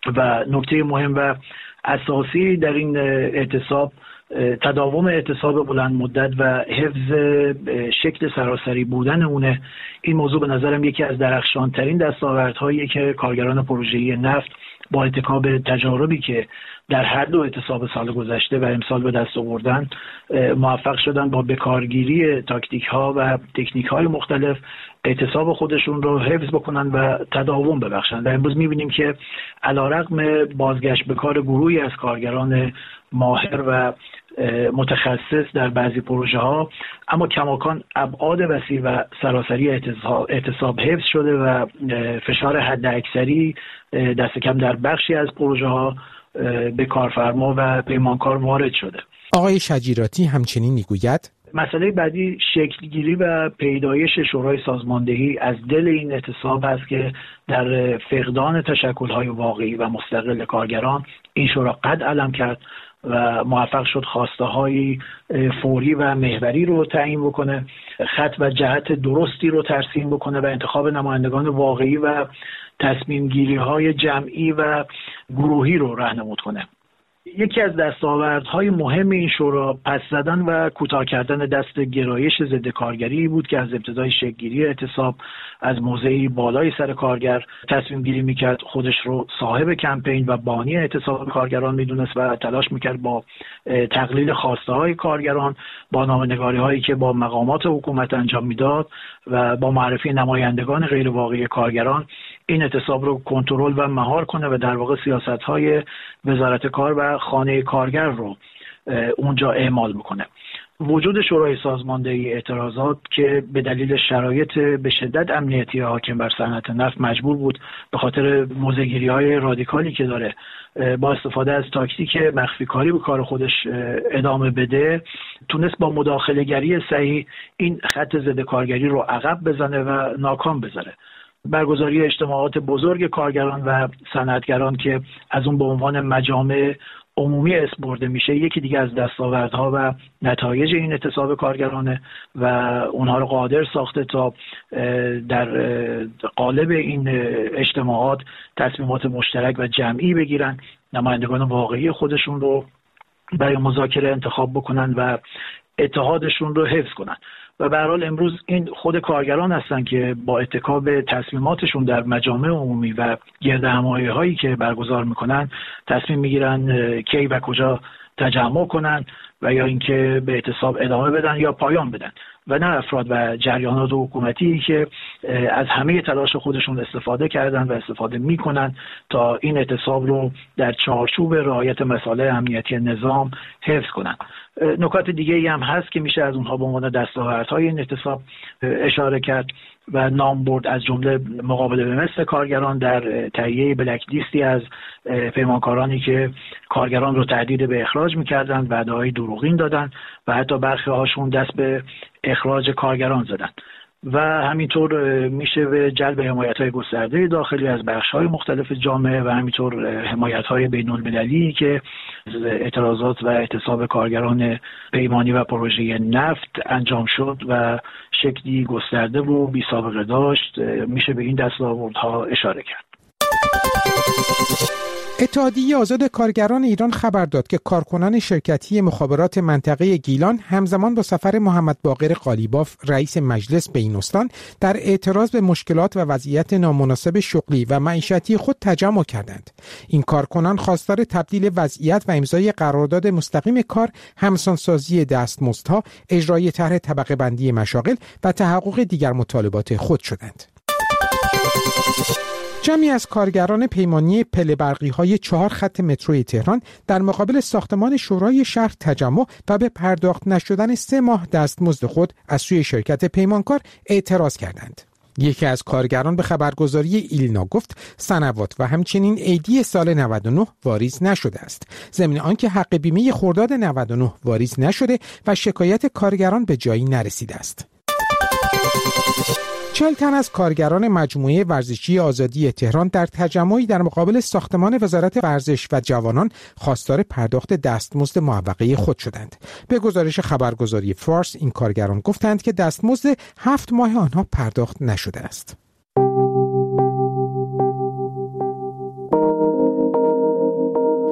و نکته مهم و اساسی در این اعتصاب تداوم اعتصاب بلند مدت و حفظ شکل سراسری بودن اونه. این موضوع به نظرم یکی از درخشانترین دستاوردهایی که کارگران پروژه‌ای نفت با اتکا به تجاربی که در هر دو اعتصاب سال گذشته و امسال به دست آوردن موفق شدن با بکارگیری تاکتیک‌ها و تکنیک‌های مختلف اعتصاب خودشون رو حفظ بکنن و تداوم ببخشن. و امروز می‌بینیم که علیرغم بازگشت به کار گروهی از کارگران ماهر و متخصص در بعضی پروژه ها، اما کماکان ابعاد وسیع و سراسری اعتصاب حفظ شده و فشار حداکثری دست کم در بخشی از پروژه ها به کارفرما و پیمانکار وارد شده. آقای شجیراتی همچنین میگوید مسئله بعدی شکلگیری و پیدایش شورای سازماندهی از دل این اعتصاب است که در فقدان تشکل‌های واقعی و مستقل کارگران این شورا قد علم کرد و موفق شد خواسته‌های فوری و محوری رو تعیین بکنه، خط و جهت درستی رو ترسیم بکنه و انتخاب نمایندگان واقعی و تصمیم گیری های جمعی و گروهی رو راهنمود کنه. یکی از دستاوردهای مهم این شورا پس زدن و کوتاه کردن دست گرایش ضد کارگری بود که از ابتدای شکل‌گیری اعتصاب از موضعی بالای سر کارگر تصمیم گیری میکرد، خودش رو صاحب کمپین و بانی اعتصاب کارگران میدونست و تلاش میکرد با تقلیل خواسته های کارگران، با نامه‌نگاری هایی که با مقامات حکومت انجام میداد و با معرفی نمایندگان غیر واقعی کارگران این اعتصاب رو کنترل و مهار کنه و در واقع سیاست‌های وزارت کار و خانه کارگر رو اونجا اعمال میکنه. وجود شورای سازماندهی اعتراضات که به دلیل شرایط به شدت امنیتی حاکم بر صنعت نفت مجبور بود به خاطر موضع‌گیری‌های رادیکالی که داره با استفاده از تاکتیک مخفی کاری به کار خودش ادامه بده، تونست با مداخله‌گری صحیح این خط ضد کارگری رو عقب بزنه و ناکام بذاره. برگزاری اجتماعات بزرگ کارگران و صنعتگران که از اون به عنوان مجامع عمومی اسم برده میشه یکی دیگه از دستاوردها و نتایج این اعتصاب کارگرانه و اونها رو قادر ساخته تا در قالب این اجتماعات تصمیمات مشترک و جمعی بگیرن، نمایندگان واقعی خودشون رو برای مذاکره انتخاب بکنن و اتحادشون رو حفظ کنن. و به هر حال امروز این خود کارگران هستن که با اتکا به تصمیماتشون در مجامع عمومی و گردهمایی‌هایی که برگزار میکنن تصمیم میگیرن کی و کجا تجمع کنن و یا اینکه به اعتصاب ادامه بدن یا پایان بدن و نه افراد و جریانات حکومتی که از همه تلاش خودشون استفاده کردن و استفاده میکنن تا این اعتصاب رو در چارچوب رعایت مسائل امنیتی نظام حفظ کنن. نکات دیگه ای هم هست که میشه از اونها به عنوان دستاوردهای این اعتصاب اشاره کرد و نام برد، از جمله مقابله به مثل کارگران در تهیه بلک لیستی از پیمانکارانی که کارگران رو تهدید به اخراج میکردن، وعده‌های دروغین دادن و حتی برخی هاشون دست به اخراج کارگران زدن. و همینطور میشه به جلب حمایت‌های گسترده داخلی از بخش‌های مختلف جامعه و همینطور حمایت‌های بین‌المللی که اعتراضات و اعتصاب کارگران پیمانی و پروژه نفت انجام شد و شکلی گسترده و بی سابقه داشت، میشه به این دستاوردها اشاره کرد. اتحادیه آزاد کارگران ایران خبر داد که کارکنان شرکتی مخابرات منطقه گیلان همزمان با سفر محمد باقر قالیباف رئیس مجلس به این استان در اعتراض به مشکلات و وضعیت نامناسب شغلی و معیشتی خود تجمع کردند. این کارکنان خواستار تبدیل وضعیت و امضای قرارداد مستقیم کار، همسانسازی دستمزدها، اجرای طرح طبقه بندی مشاغل و تحقق دیگر مطالبات خود شدند. جمعی از کارگران پیمانی پله برقی‌های 4 خط متروی تهران در مقابل ساختمان شورای شهر تجمع و به پرداخت نشدن 3 ماه دستمزد خود از سوی شرکت پیمانکار اعتراض کردند. یکی از کارگران به خبرگزاری ایلنا گفت سنوات و همچنین عیدی سال 99 واریز نشده است، ضمن آنکه حق بیمه خرداد 99 واریز نشده و شکایت کارگران به جایی نرسیده است. 40 تن از کارگران مجموعه ورزشی آزادی تهران در تجمعی در مقابل ساختمان وزارت ورزش و جوانان خواستار پرداخت دستمزد معوقه خود شدند. به گزارش خبرگزاری فارس این کارگران گفتند که دستمزد 7 ماه آنها پرداخت نشده است.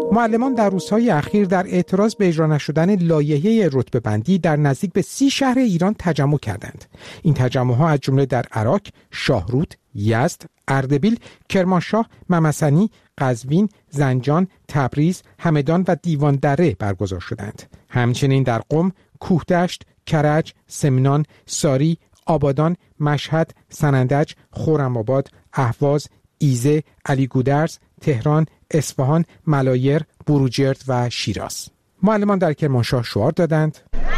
معلمان در روزهای اخیر در اعتراض به اجرا نشدن لایحه رتبه‌بندی در نزدیک به 30 شهر ایران تجمع کردند. این تجمع‌ها از جمله در عراق، شاهرود، یزد، اردبیل، کرمانشاه، ممسنی، قزوین، زنجان، تبریز، همدان و دیواندره برگزار شدند. همچنین در قم، کوهدشت، کرج، سمنان، ساری، آبادان، مشهد، سنندج، خرم‌آباد، اهواز، ایزه، علیگودرز، تهران، اصفهان، ملایر، بروجرد و شیراز. معلمان در کرمانشاه شعار دادند: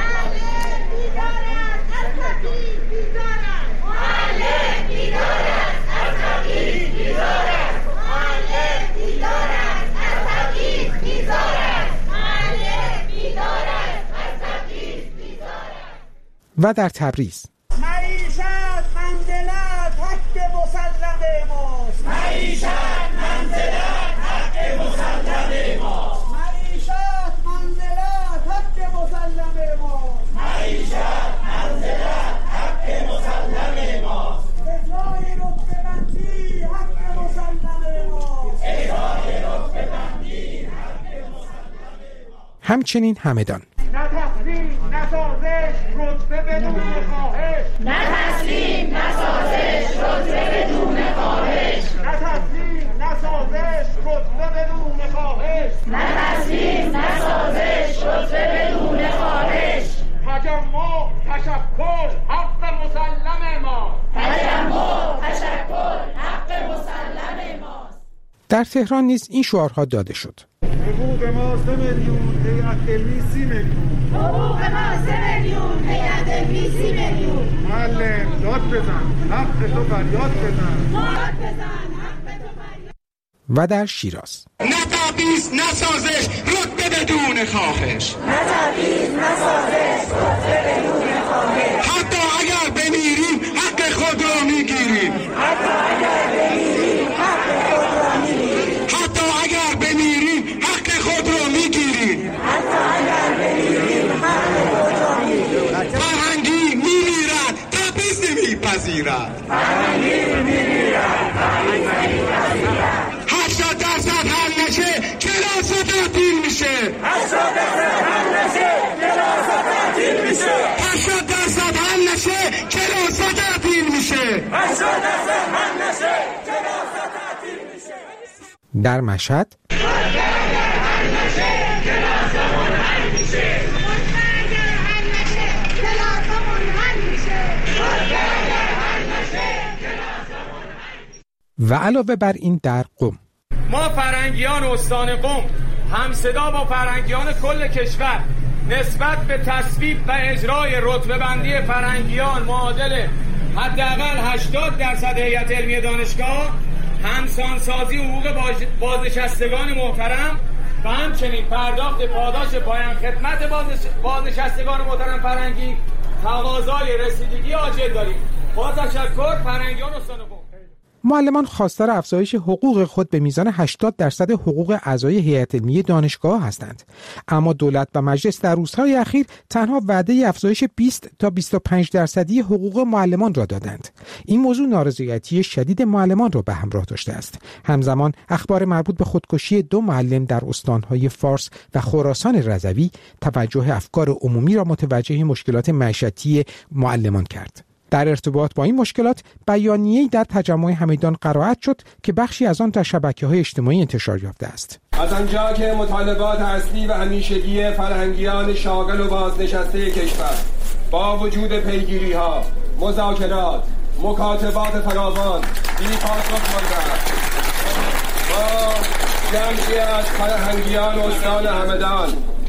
و در تبریز معیشت منزلت حق مسلم ماست. معیشت منزلت حق مسلم ماست. معیشت منزلت حق مسلم ماست. معیشت منزلت حق مسلم ماست. اجرای رتبه‌بندی حق مسلم ماست. اجرای رتبه‌بندی حق مسلم ماست. همچنین همدان نه تسلیم نه سازش رتبه بدون خواهش. نه تسلیم نه سازش رتبه بدون خواهش. نه تسلیم نه سازش رتبه بدون خواهش. نه تسلیم نه سازش رتبه بدون خواهش. تجمع تشکر حق مسلم ما. تجمع تشکر حق مسلم ماست. در تهران نیز این شعارها داده شد. حقوق ما 3 میلیون، هیئت علمی 30 میلیون. حقوق ما 3 میلیون، هیئت علمی 30 میلیون. معلم داد بزن، حق تو فریاد بزن. داد بزن، حق تو فریاد. و در شیراز نه تبعیض نه سازش رتبه بدون خواهش. نه تبعیض نه سازش رتبه بدون خواهش. حتی اگر بمیریم حق خود را میگیریم. حتی اگر بمیریم حق خود را میگیریم. حتی اگر بمیریم حق خود را میگیریم. حتی اگر بمیریم حق خود را میگیریم. فرهنگی میمیرد تبعیض نمیپذیرد. فرهنگی میمیرد تبعیض نمیپذیرد. 80% حل نشه کلاس تعطیل میشه. 80% حل نشه کلاس تعطیل میشه. 80% حل نشه کلاس تعطیل میشه. 80% حل نشه کلاس تعطیل میشه. در مشهد و علاوه بر این در قم ما فرنگیان استان قم همصدا با فرنگیان کل کشور نسبت به تصویب و اجرای رتبه‌بندی فرنگیان معادل حداقل 80% هیئت علمی دانشگاه، همسانسازی حقوق بازنشستگان محترم و همچنین پرداخت پاداش پایان خدمت بازنشستگان محترم فرنگی تقاضای رسیدگی عاجل داریم. با تشکر فرنگیان استان قم. معلمان خواستار افزایش حقوق خود به میزان 80% حقوق اعضای هیئت علمی دانشگاه هستند، اما دولت و مجلس در روزهای اخیر تنها وعده افزایش 20 تا 25% حقوق معلمان را دادند. این موضوع نارضایتی شدید معلمان را به همراه داشته است. همزمان اخبار مربوط به خودکشی 2 معلم در استانهای فارس و خراسان رضوی توجه افکار عمومی را متوجه مشکلات معیشتی معلمان کرد. در ارتباط با این مشکلات بیانیه‌ای در تجمع همدان قرائت شد که بخشی از آن در شبکه‌های اجتماعی انتشار یافته است. از آنجا که مطالبات اصلی و همیشگی فرهنگیان شاغل و بازنشسته کشور با وجود پیگیری‌ها، مذاکرات، مکاتبات فراوان بی‌پاسخ مانده است. با جمعی از فرهنگیان استان همدان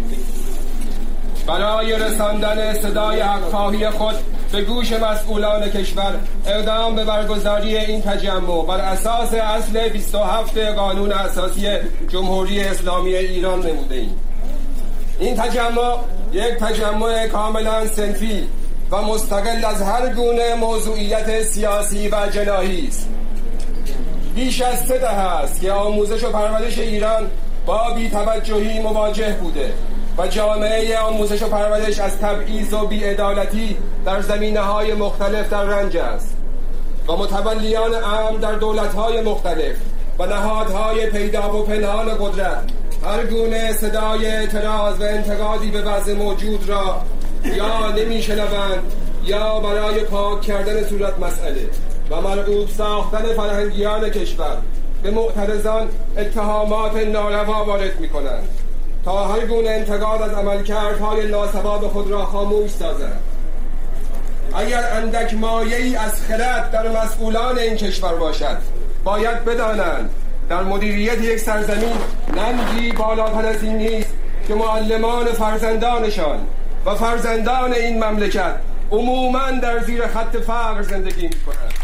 برای رساندن صدای حق‌خواهی خود به گوش مسئولان کشور اقدام به برگزاری این تجمع بر اساس اصل 27 قانون اساسی جمهوری اسلامی ایران نموده‌ایم. این تجمع یک تجمع کاملا صنفی و مستقل از هر گونه موضوعیت سیاسی و جناحی است. بیش از 3 دهه است که آموزش و پرورش ایران با بی‌توجهی مواجه بوده و جامعه آموزش و پرورش از تبعیض و بی‌عدالتی در زمینه‌های مختلف در رنج است و متولیان امر در دولت‌های مختلف و نهادهای پیدا و پنهان قدرت هر گونه صدای اعتراض و انتقادی به وضع موجود را یا نمیشنوند یا برای پاک کردن صورت مسئله و مرعوب ساختن فرهنگیان کشور به معترضان اتهامات ناروا وارد می‌کنند تا هر گونه انتقاد از عملکردهای ناسواب خود را خاموش سازند. اگر اندک مایه‌ای از خرد در مسئولان این کشور باشد، باید بدانند در مدیریت یک سرزمین ننگی بالاتر از این نیست که معلمان فرزندانشان و فرزندان این مملکت عموماً در زیر خط فقر زندگی می‌کنند.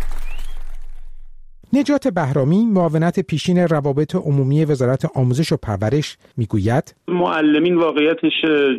نجات بهرامی، معاونت پیشین روابط عمومی وزارت آموزش و پرورش میگوید معلمین واقعیتش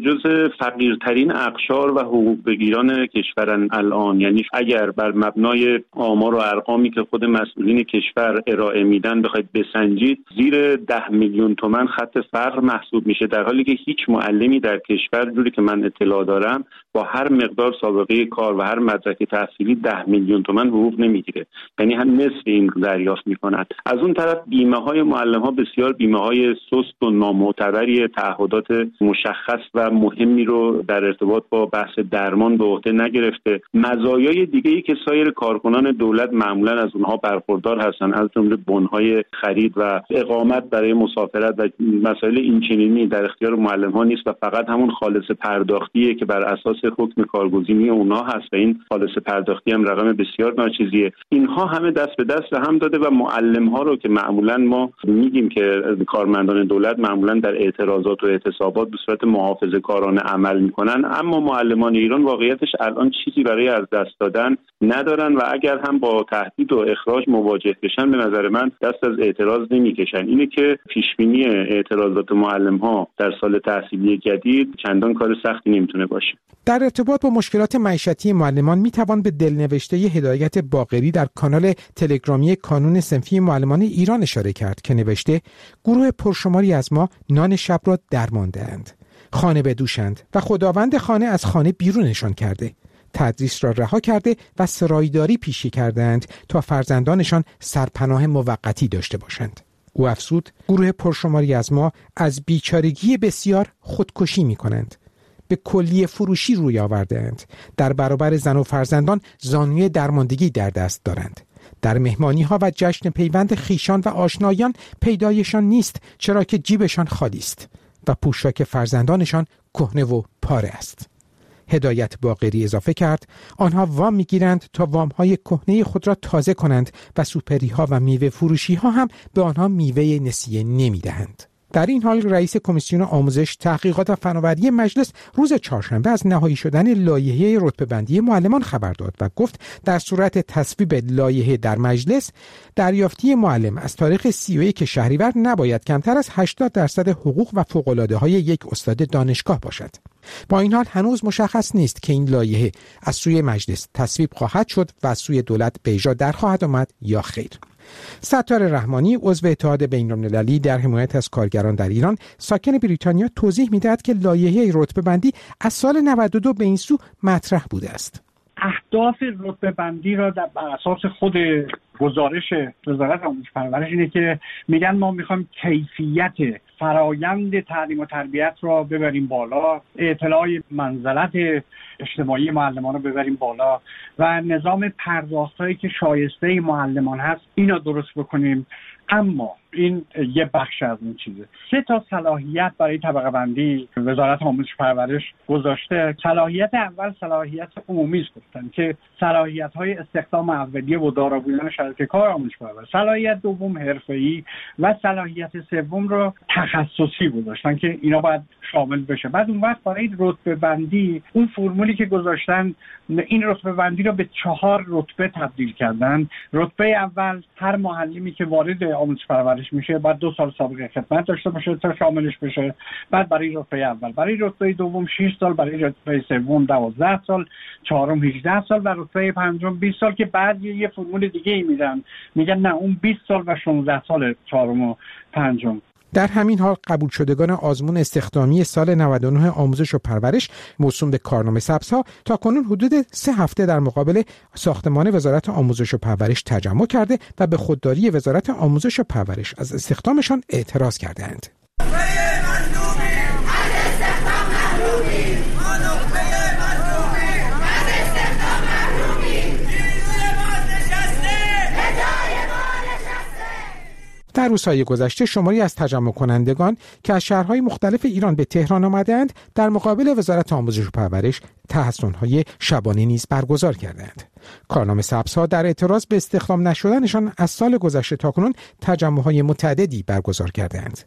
جز فقیرترین اقشار و حقوق بگیران کشورن الان. یعنی اگر بر مبنای آمار و ارقامی که خود مسئولین کشور ارائه میدن بخواید بسنجید، زیر 10 میلیون تومان خط فقر محسوب میشه، در حالی که هیچ معلمی در کشور جوری که من اطلاع دارم با هر مقدار سابقه کار و هر مدرک تحصیلی 10 میلیون تومان حقوق نمیگیره، یعنی هم نصف این دریافت میکنند. از اون طرف بیمه های معلم ها بسیار بیمه های سست و نامعتبری، تعهدات مشخص و مهمی رو در ارتباط با بحث درمان به عهده نگرفته. مزایای دیگه ای که سایر کارکنان دولت معمولا از اونها برخوردار هستن، از جمله بنهای خرید و اقامت برای مسافرت و مسائل اینچنینی در اختیار معلم ها نیست و فقط همون خالص پرداختیه که بر اساس حکم کارگزینی اونها هست و این خالص پرداختی هم رقم بسیار ناچیزیه. اینها همه دست به دست هم داده و معلم ها رو که معمولا ما میگیم که کارمندان دولت معمولا در اعتراضات و اعتصابات به صورت محافظه‌کارانه عمل میکنن، اما معلمان ایران واقعیتش الان چیزی برای از دست دادن ندارن و اگر هم با تهدید و اخراج مواجه بشن به نظر من دست از اعتراض نمیکشن. اینه که پیشبینی اعتراضات معلم ها در سال تحصیلی جدید چندان کار سختی نمیتونه باشه. در ارتباط با مشکلات معیشتی معلمان میتوان به دلنوشته هدایت باقری در کانال تلگرامی کانون صنفی معلمان ایران اشاره کرد که نوشته گروه پرشماری از ما نان شب را درمانده‌اند، خانه بدوشند و خداوند خانه از خانه بیرونشان کرده، تدریس را رها کرده و سرایداری پیشه کردند تا فرزندانشان سرپناه موقتی داشته باشند. او افزود گروه پرشماری از ما از بیچارگی بسیار خودکشی می کنند، به کلیه فروشی روی آورده‌اند، در برابر زن و فرزندان زانوی درماندگی در دست دارند. در مهمانی ها و جشن پیوند خیشان و آشنایان پیدایشان نیست، چرا که جیبشان خالی است و پوشاک فرزندانشان کهنه و پاره است. هدایت باقری اضافه کرد آنها وام میگیرند تا وام های کهنه خود را تازه کنند و سوپری ها و میوه فروشی ها هم به آنها میوه نسیه نمیدهند. در این حال رئیس کمیسیون آموزش، تحقیقات و فناوری مجلس روز چهارشنبه از نهایی شدن لایحه رتبه‌بندی معلمان خبر داد و گفت در صورت تصویب لایحه در مجلس، دریافتی معلم از تاریخ 31 شهریور نباید کمتر از 80% حقوق و فوق‌العاده‌های یک استاد دانشگاه باشد. با این حال هنوز مشخص نیست که این لایحه از سوی مجلس تصویب خواهد شد و از سوی دولت به اجرا در خواهد آمد یا خیر. ستار رحمانی، عضو اتحاد بین‌المللی در حمایت از کارگران در ایران، ساکن بریتانیا، توضیح می‌دهد که لایحه رتبه‌بندی از سال 92 به این سو مطرح بوده است. اهداف رتبه‌بندی را بر اساس خود گزارش وزارت آموزش پرورش اینه که میگن ما میخوایم کیفیت فرایند تعلیم و تربیت را ببریم بالا، اطلاع منزلت اجتماعی معلمان رو ببریم بالا و نظام پرداختایی که شایسته معلمان هست اینا درست بکنیم. اما این یه بخش از این چیزه. 3 صلاحیت برای طبقه بندی وزارت آموزش پرورش گذاشته. صلاحیت اول صلاحیت عمومی است، گفتن که صلاحیت های استخدام اولیه و دارا بودن شرایط کار آموزش پرورش. صلاحیت دوم حرفه‌ای و صلاحیت سوم رو تخصصی گذاشتن که اینا باید شامل بشه. بعد اون وقت برای رتبه بندی اون فرمولی که گذاشتن، این رتبه بندی رو به 4 رتبه تبدیل کردن. رتبه اول هر معلمی که وارد آموزش پرورش میشه بعد 2 سال سابقه خدمت داشته باشه تا شاملش بشه. بعد برای رتبه اول، برای رتبه دوم 6 سال، برای رتبه سوم 12 سال، چهارم 18 سال و رتبه پنجم 20 سال که بعد یه فرمول دیگه ای میدن، میگن نه اون 20 سال و 16 سال چهارم و پنجم. در همین حال قبول شدگان آزمون استخدامی سال 99 آموزش و پرورش موسوم به کارنامه سبزها تا کنون حدود 3 هفته در مقابل ساختمان وزارت آموزش و پرورش تجمع کرده و به خودداری وزارت آموزش و پرورش از استخدامشان اعتراض کردند. در روزهای گذشته شماری از تجمع کنندگان که از شهرهای مختلف ایران به تهران آمدند در مقابل وزارت آموزش و پرورش تحصن‌های شبانه نیز برگزار کردند. کارنامه سبزها در اعتراض به استخدام نشدنشان از سال گذشته تاکنون تجمع‌های متعددی برگزار کردند.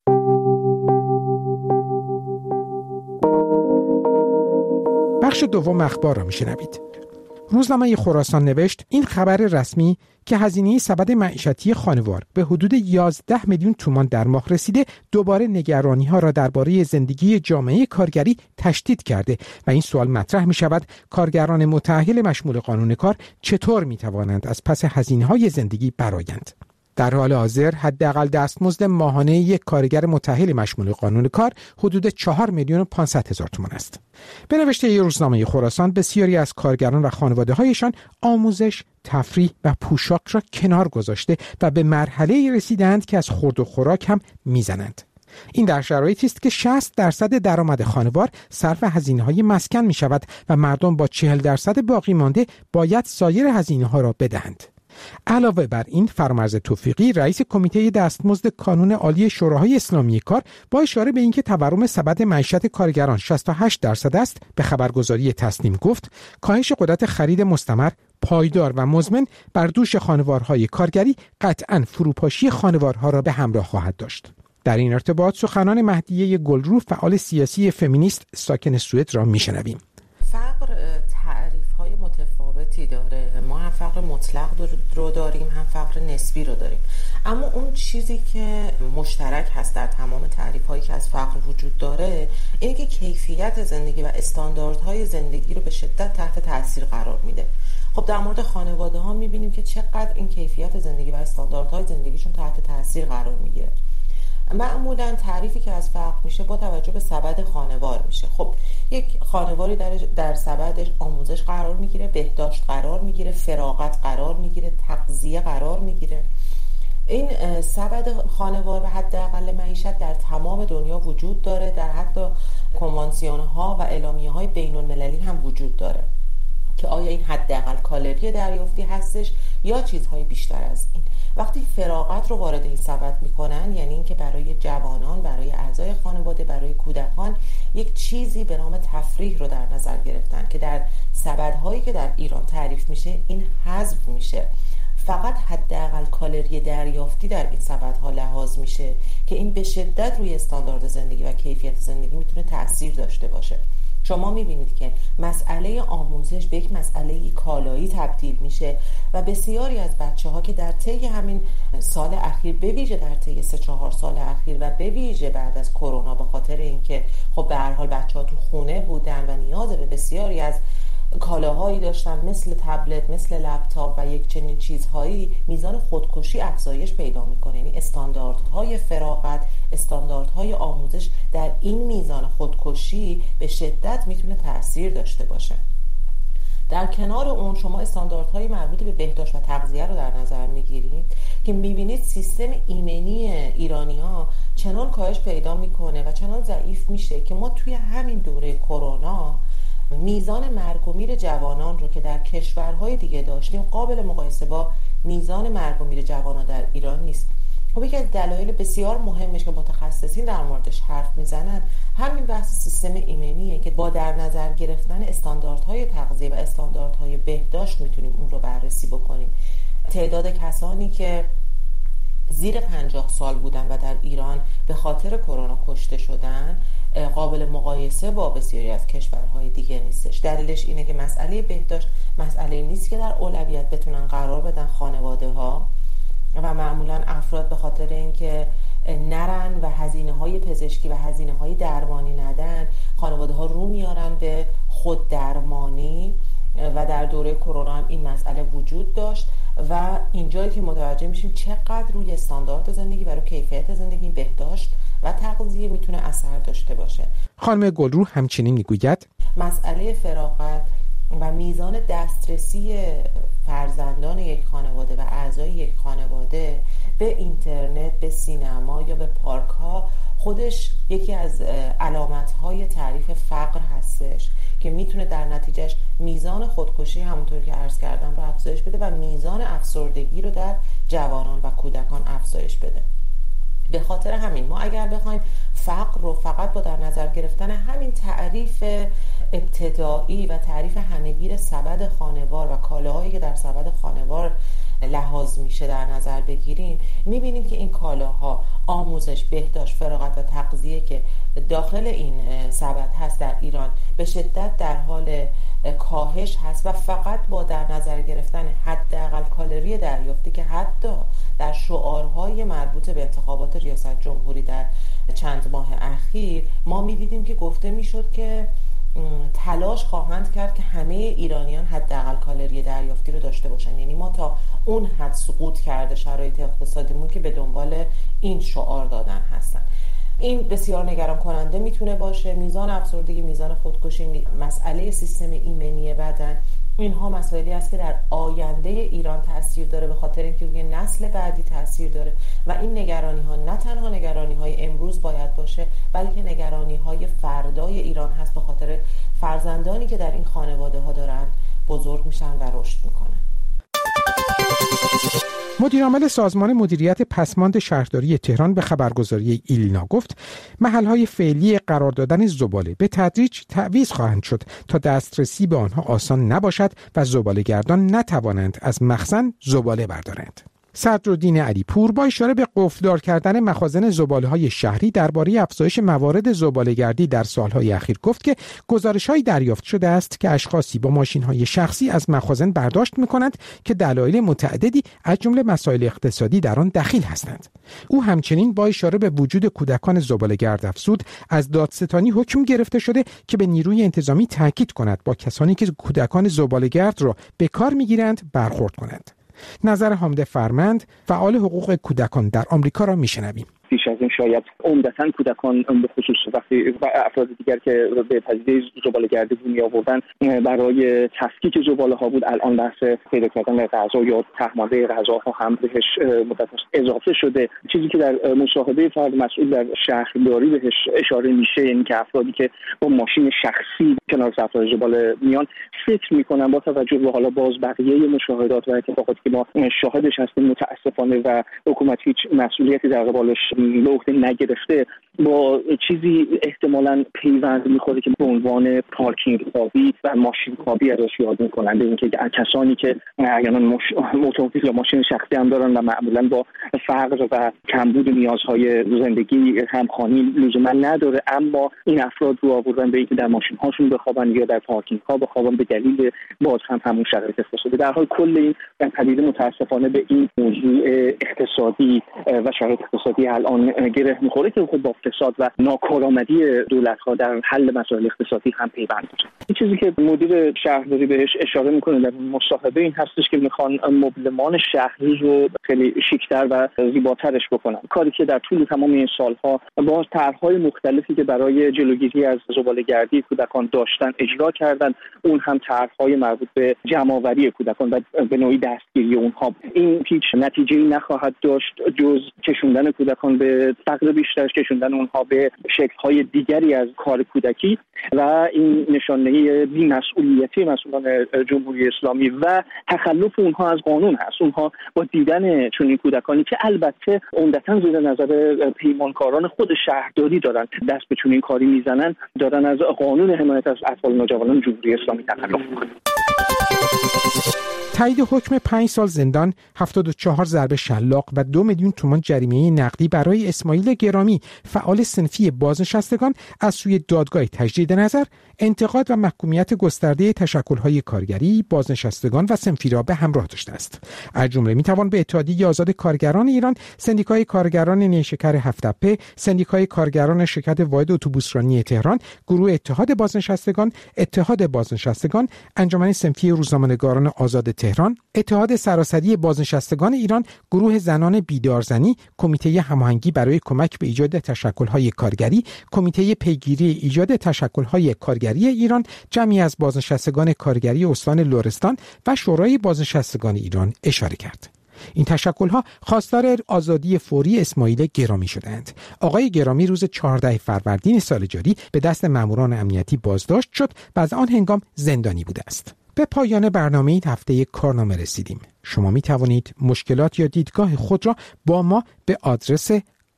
بخش دوم اخبار را میشنوید. روزنامه خراسان نوشت این خبر رسمی که هزینه سبد معیشتی خانوار به حدود 11 میلیون تومان در ماه رسیده دوباره نگرانی‌ها را درباره زندگی جامعه کارگری تشدید کرده و این سوال مطرح می‌شود کارگران متأهل مشمول قانون کار چطور می‌توانند از پس هزینه‌های زندگی برآیند. در حال حاضر حداقل دستمزد ماهانه یک کارگر متأهل مشمول قانون کار حدود 4,500,000 تومان است. به نوشته روزنامه خراسان بسیاری از کارگران و خانواده‌هایشان آموزش، تفریح و پوشاک را کنار گذاشته و به مرحله‌ای رسیدند که از خورد و خوراک هم میزنند. این در شرایطی است که 60% درآمد خانوار صرف هزینه‌های مسکن می‌شود و مردم با 40% باقی مانده باید سایر هزینه‌ها را بدهند. علاوه بر این فرامرز توفیقی رئیس کمیته دستمزد کانون عالی شوراهای اسلامی کار با اشاره به اینکه تورم سبد معیشت کارگران 68% است به خبرگزاری تسنیم گفت کاهش قدرت خرید مستمر، پایدار و مزمن بر دوش خانوارهای کارگری قطعاً فروپاشی خانوارها را به همراه خواهد داشت. در این ارتباط سخنان مهدیه گلرو فعال سیاسی فمینیست ساکن سوئد را میشنویم. فقر تعریف‌های متفاوتی داره. ما هم فقر مطلق رو داریم، هم فقر نسبی رو داریم. اما اون چیزی که مشترک هست در تمام تعریف‌هایی که از فقر وجود داره اینه که کیفیت زندگی و استانداردهای زندگی رو به شدت تحت تاثیر قرار میده. خب در مورد خانواده‌ها می‌بینیم که چقدر این کیفیت زندگی و استانداردهای زندگیشون تحت تاثیر قرار میگیره. معمولا تعریفی که از فقر میشه با توجه به سبد خانوار میشه. خب یک خانواری در سبدش آموزش قرار میگیره، بهداشت قرار میگیره، فراغت قرار میگیره، تغذیه قرار میگیره. این سبد خانوار و حداقل معیشت در تمام دنیا وجود داره، در حتی کنوانسیون ها و اعلامیه های بین المللی هم وجود داره که آیا این حداقل کالری دریافتی هستش یا چیزهای بیشتر از این. وقتی فراغت رو وارد این سبد میکنن یعنی اینکه برای جوانان، برای اعضای خانواده، برای کودکان یک چیزی به نام تفریح رو در نظر گرفتن که در سبدهایی که در ایران تعریف میشه این حذف میشه. فقط حداقل کالری دریافتی در این سبدها لحاظ میشه که این به شدت روی استاندارد زندگی و کیفیت زندگی میتونه تأثیر داشته باشه. شما میبینید که مسئله آموزش به یک مسئله کالایی تبدیل میشه و بسیاری از بچه‌ها که در طی همین سال اخیر، به ویژه در طی 3-4 سال اخیر و به ویژه بعد از کرونا، به خاطر اینکه خب به هر حال بچه‌ها تو خونه بودن و نیاز به بسیاری از کالاهایی داشتن مثل تبلت، مثل لپتاپ و یک چنین چیزهایی، میزان خودکشی افزایش پیدا میکنه. یعنی استانداردهای فراغت، استانداردهای آموزش در این میزان خودکشی به شدت میتونه تأثیر داشته باشه. در کنار اون شما استانداردهای مربوط به بهداشت و تغذیه رو در نظر میگیرید که میبینید سیستم ایمنی ایرانی‌ها چنان کاهش پیدا میکنه و چنان ضعیف میشه که ما توی همین دوره کرونا میزان مرگ و میر جوانان رو که در کشورهای دیگه داشتیم قابل مقایسه با میزان مرگ و میر جوانان در ایران نیست. خب یکی از دلایل بسیار مهمش که متخصصین در موردش حرف میزنن همین بحث سیستم ایمنیه که با در نظر گرفتن استانداردهای تغذیه و استانداردهای بهداشت میتونیم اون رو بررسی بکنیم. تعداد کسانی که زیر 50 سال بودن و در ایران به خاطر کرونا کشته شدن قابل مقایسه با بسیاری از کشورهای دیگه نیستش. دلیلش اینه که مسئله بهداشت مسئله نیست که در اولویت بتونن قرار بدن خانواده ها و معمولا افراد به خاطر اینکه نرن و هزینه‌های پزشکی و هزینه‌های درمانی ندن، خانواده ها رو میارن به خود درمانی و در دوره کرونا هم این مسئله وجود داشت و اینجایی که متوجه میشیم چقدر روی استاندارد زندگی و روی کیفیت زندگی بهداشت و تغذیه میتونه اثر داشته باشه. خانم گلرو همچنین میگوید مسئله فراغت و میزان دسترسی فرزندان یک خانواده و اعضای یک خانواده به اینترنت، به سینما یا به پارک ها خودش یکی از علامت‌های تعریف فقر هستش که میتونه در نتیجهش میزان خودکشی همونطور که عرض کردم رو افزایش بده و میزان افسردگی رو در جوانان و کودکان افزایش بده. به خاطر همین ما اگر بخوایم فقر رو فقط با در نظر گرفتن همین تعریف ابتدایی و تعریف همه‌گیر سبد خانوار و کالاهایی که در سبد خانوار لحاظ میشه در نظر بگیریم، میبینیم که این کالاها آموزش، بهداشت، فراغت و تغذیه که داخل این سبد هست در ایران به شدت در حال کاهش هست و فقط با در نظر گرفتن حداقل کالری دریافتی که حتی در شعارهای مربوط به انتخابات ریاست جمهوری در چند ماه اخیر ما میدیدیم که گفته میشد که تلاش خواهند کرد که همه ایرانیان حداقل کالری دریافتی رو داشته باشن. یعنی ما تا اون حد سقوط کرده شرایط اقتصادیمون که به دنبال این شعار دادن هستن. این بسیار نگران کننده میتونه باشه. میزان افسردگی، میزان خودکشی، مسئله سیستم ایمنی بدن، اینها مسائلی است که در آینده ایران تاثیر داره، به خاطر اینکه روی نسل بعدی تاثیر داره و این نگرانی ها نه تنها نگرانی های امروز باید باشه، بلکه نگرانی های فردای ایران هست، به خاطر فرزندانی که در این خانواده ها دارن بزرگ میشن و رشد میکنن. مدیرعامل سازمان مدیریت پسماند شهرداری تهران به خبرگزاری ایلنا گفت محل‌های فعلی قرار دادن زباله به تدریج تعویض خواهند شد تا دسترسی به آنها آسان نباشد و زباله‌گردان نتوانند از مخزن زباله بردارند. صدرالدین علیپور با اشاره به قفلدار کردن مخازن زباله‌های شهری درباره افزایش موارد زباله‌گردی در سالهای اخیر گفت که گزارش‌هایی دریافت شده است که اشخاصی با ماشین‌های شخصی از مخازن برداشت می‌کنند که دلایل متعددی از جمله مسائل اقتصادی در آن دخیل هستند. او همچنین با اشاره به وجود کودکان زباله‌گرد افزود از دادستانی حکم گرفته شده که به نیروی انتظامی تاکید کند با کسانی که کودکان زباله‌گرد را به کار می‌گیرند برخورد کنند. نظر حامد فرمند فعال حقوق کودکان در آمریکا را میشنویم. پیش از این شاید عمدتاً کودکان به خصوص وقتی و افراد دیگر که به پدیده زباله‌گردی می آوردن برای تفکیک زباله ها بود، الان بحث پیدا کردن غذا یا تهمانده غذاها هم بهش مدت اضافه شده. چیزی که در مصاحبه فرد مسئول در شهرداری بهش اشاره میشه این که افرادی که با ماشین شخصی کنار صفحه زباله میان فکر میکنن با توجه به حالا باز بقیه مشاهدات و اتفاقاتی که ما شاهدش هستیم متاسفانه و حکومت هیچ مسئولیتی در قبالش به عهده نگرفته، با چیزی احتمالاً پیوند میخوره که به عنوان پارکینگ خوابی و ماشین خوابی ازش یاد میکنن. به اینکه کسانی که احیانا اتومبیل یا ماشین شخصی هم دارن و معمولاً با فقر و کمبود نیازهای زندگی همخوانی لزوما نداره، اما این افراد رو آوردن به اینکه در ماشین هاشون بخوابن یا در پارکینگ ها بخوابن به دلیل باز هم همون شرایط اقتصادی. در حال کل این پدیده متاسفانه به این موضوع اقتصادی و شرایط اقتصادی الان گره میخوره که خب با فساد و ناکارآمدی دولت‌ها در حل مسائل اقتصادی هم پیوند داره. این چیزی که مدیر شهرداری بهش اشاره میکنه در مصاحبه این هستش که میخوان مبلمان شهری رو خیلی شیک‌تر و زیباترش بکنن، کاری که در طول تمام این سالها با طرح‌های مختلفی که برای جلوگیری از زباله‌گردی کودکان داشتن اجرا کردن، اون هم طرح‌های مربوط به جمع‌آوری کودکان و به نوعی دستگیری اونها. این هیچ نتیجه‌ای نخواهد داشت جز کشوندن کودکان به فقر بیشتر، کشوندن اونها به شکل‌های دیگری از کار کودکی و این نشانه بی‌مسئولیتی مسئولان جمهوری اسلامی و تخلف اونها از قانون هست. اونها با دیدن چنین کودکانی که البته عمدتاً زیر نظر پیمانکاران خود شهرداری دارن دست به چنین کاری میزنن، دارن از قانون حمایت از اطفال نوجوانان جمهوری اسلامی تخلف میکنن. تایید حکم 5 سال زندان، 74 ضرب شلاق و 2 میلیون تومان جریمه نقدی برای اسماعیل گرامی، فعال صنفی بازنشستگان از سوی دادگاه تجدید نظر، انتقاد و محکومیت گسترده تشکل‌های کارگری، بازنشستگان و صنفی را به همراه داشته است. از جمله می‌توان به اتحادیه آزاد کارگران ایران، سندیکای کارگران نیشکر هفت‌تپه، سندیکای کارگران شرکت واحد اتوبوسرانی تهران، گروه اتحاد بازنشستگان، اتحاد بازنشستگان، انجمن صنفی روزنامه‌نگاران آزاد تهران، اتحاد سراسری بازنشستگان ایران، گروه زنان بیدارزنی، کمیته هماهنگی برای کمک به ایجاد تشکل‌های کارگری، کمیته پیگیری ایجاد تشکل‌های کارگری ایران، جمعی از بازنشستگان کارگری استان لرستان و شورای بازنشستگان ایران اشاره کرد. این تشکل‌ها خواستار آزادی فوری اسماعیل گرامی شدند. آقای گرامی روز 14 فروردین سال جاری به دست ماموران امنیتی بازداشت شد و از آن هنگام زندانی بوده است. به پایان برنامه این هفته کارنامه رسیدیم. شما می توانید مشکلات یا دیدگاه خود را با ما به آدرس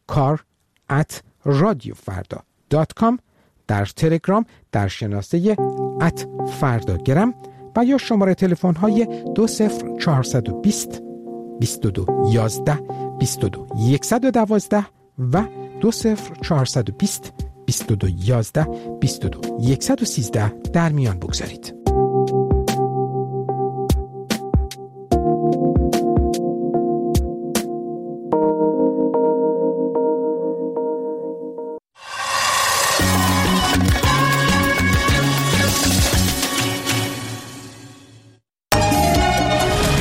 kar@radiofarda.com در تلگرام در شناسه @فرداگرم و یا شماره تلفن های 20420 2211 22 112 و 20420 2211 22 113 در میان بگذارید.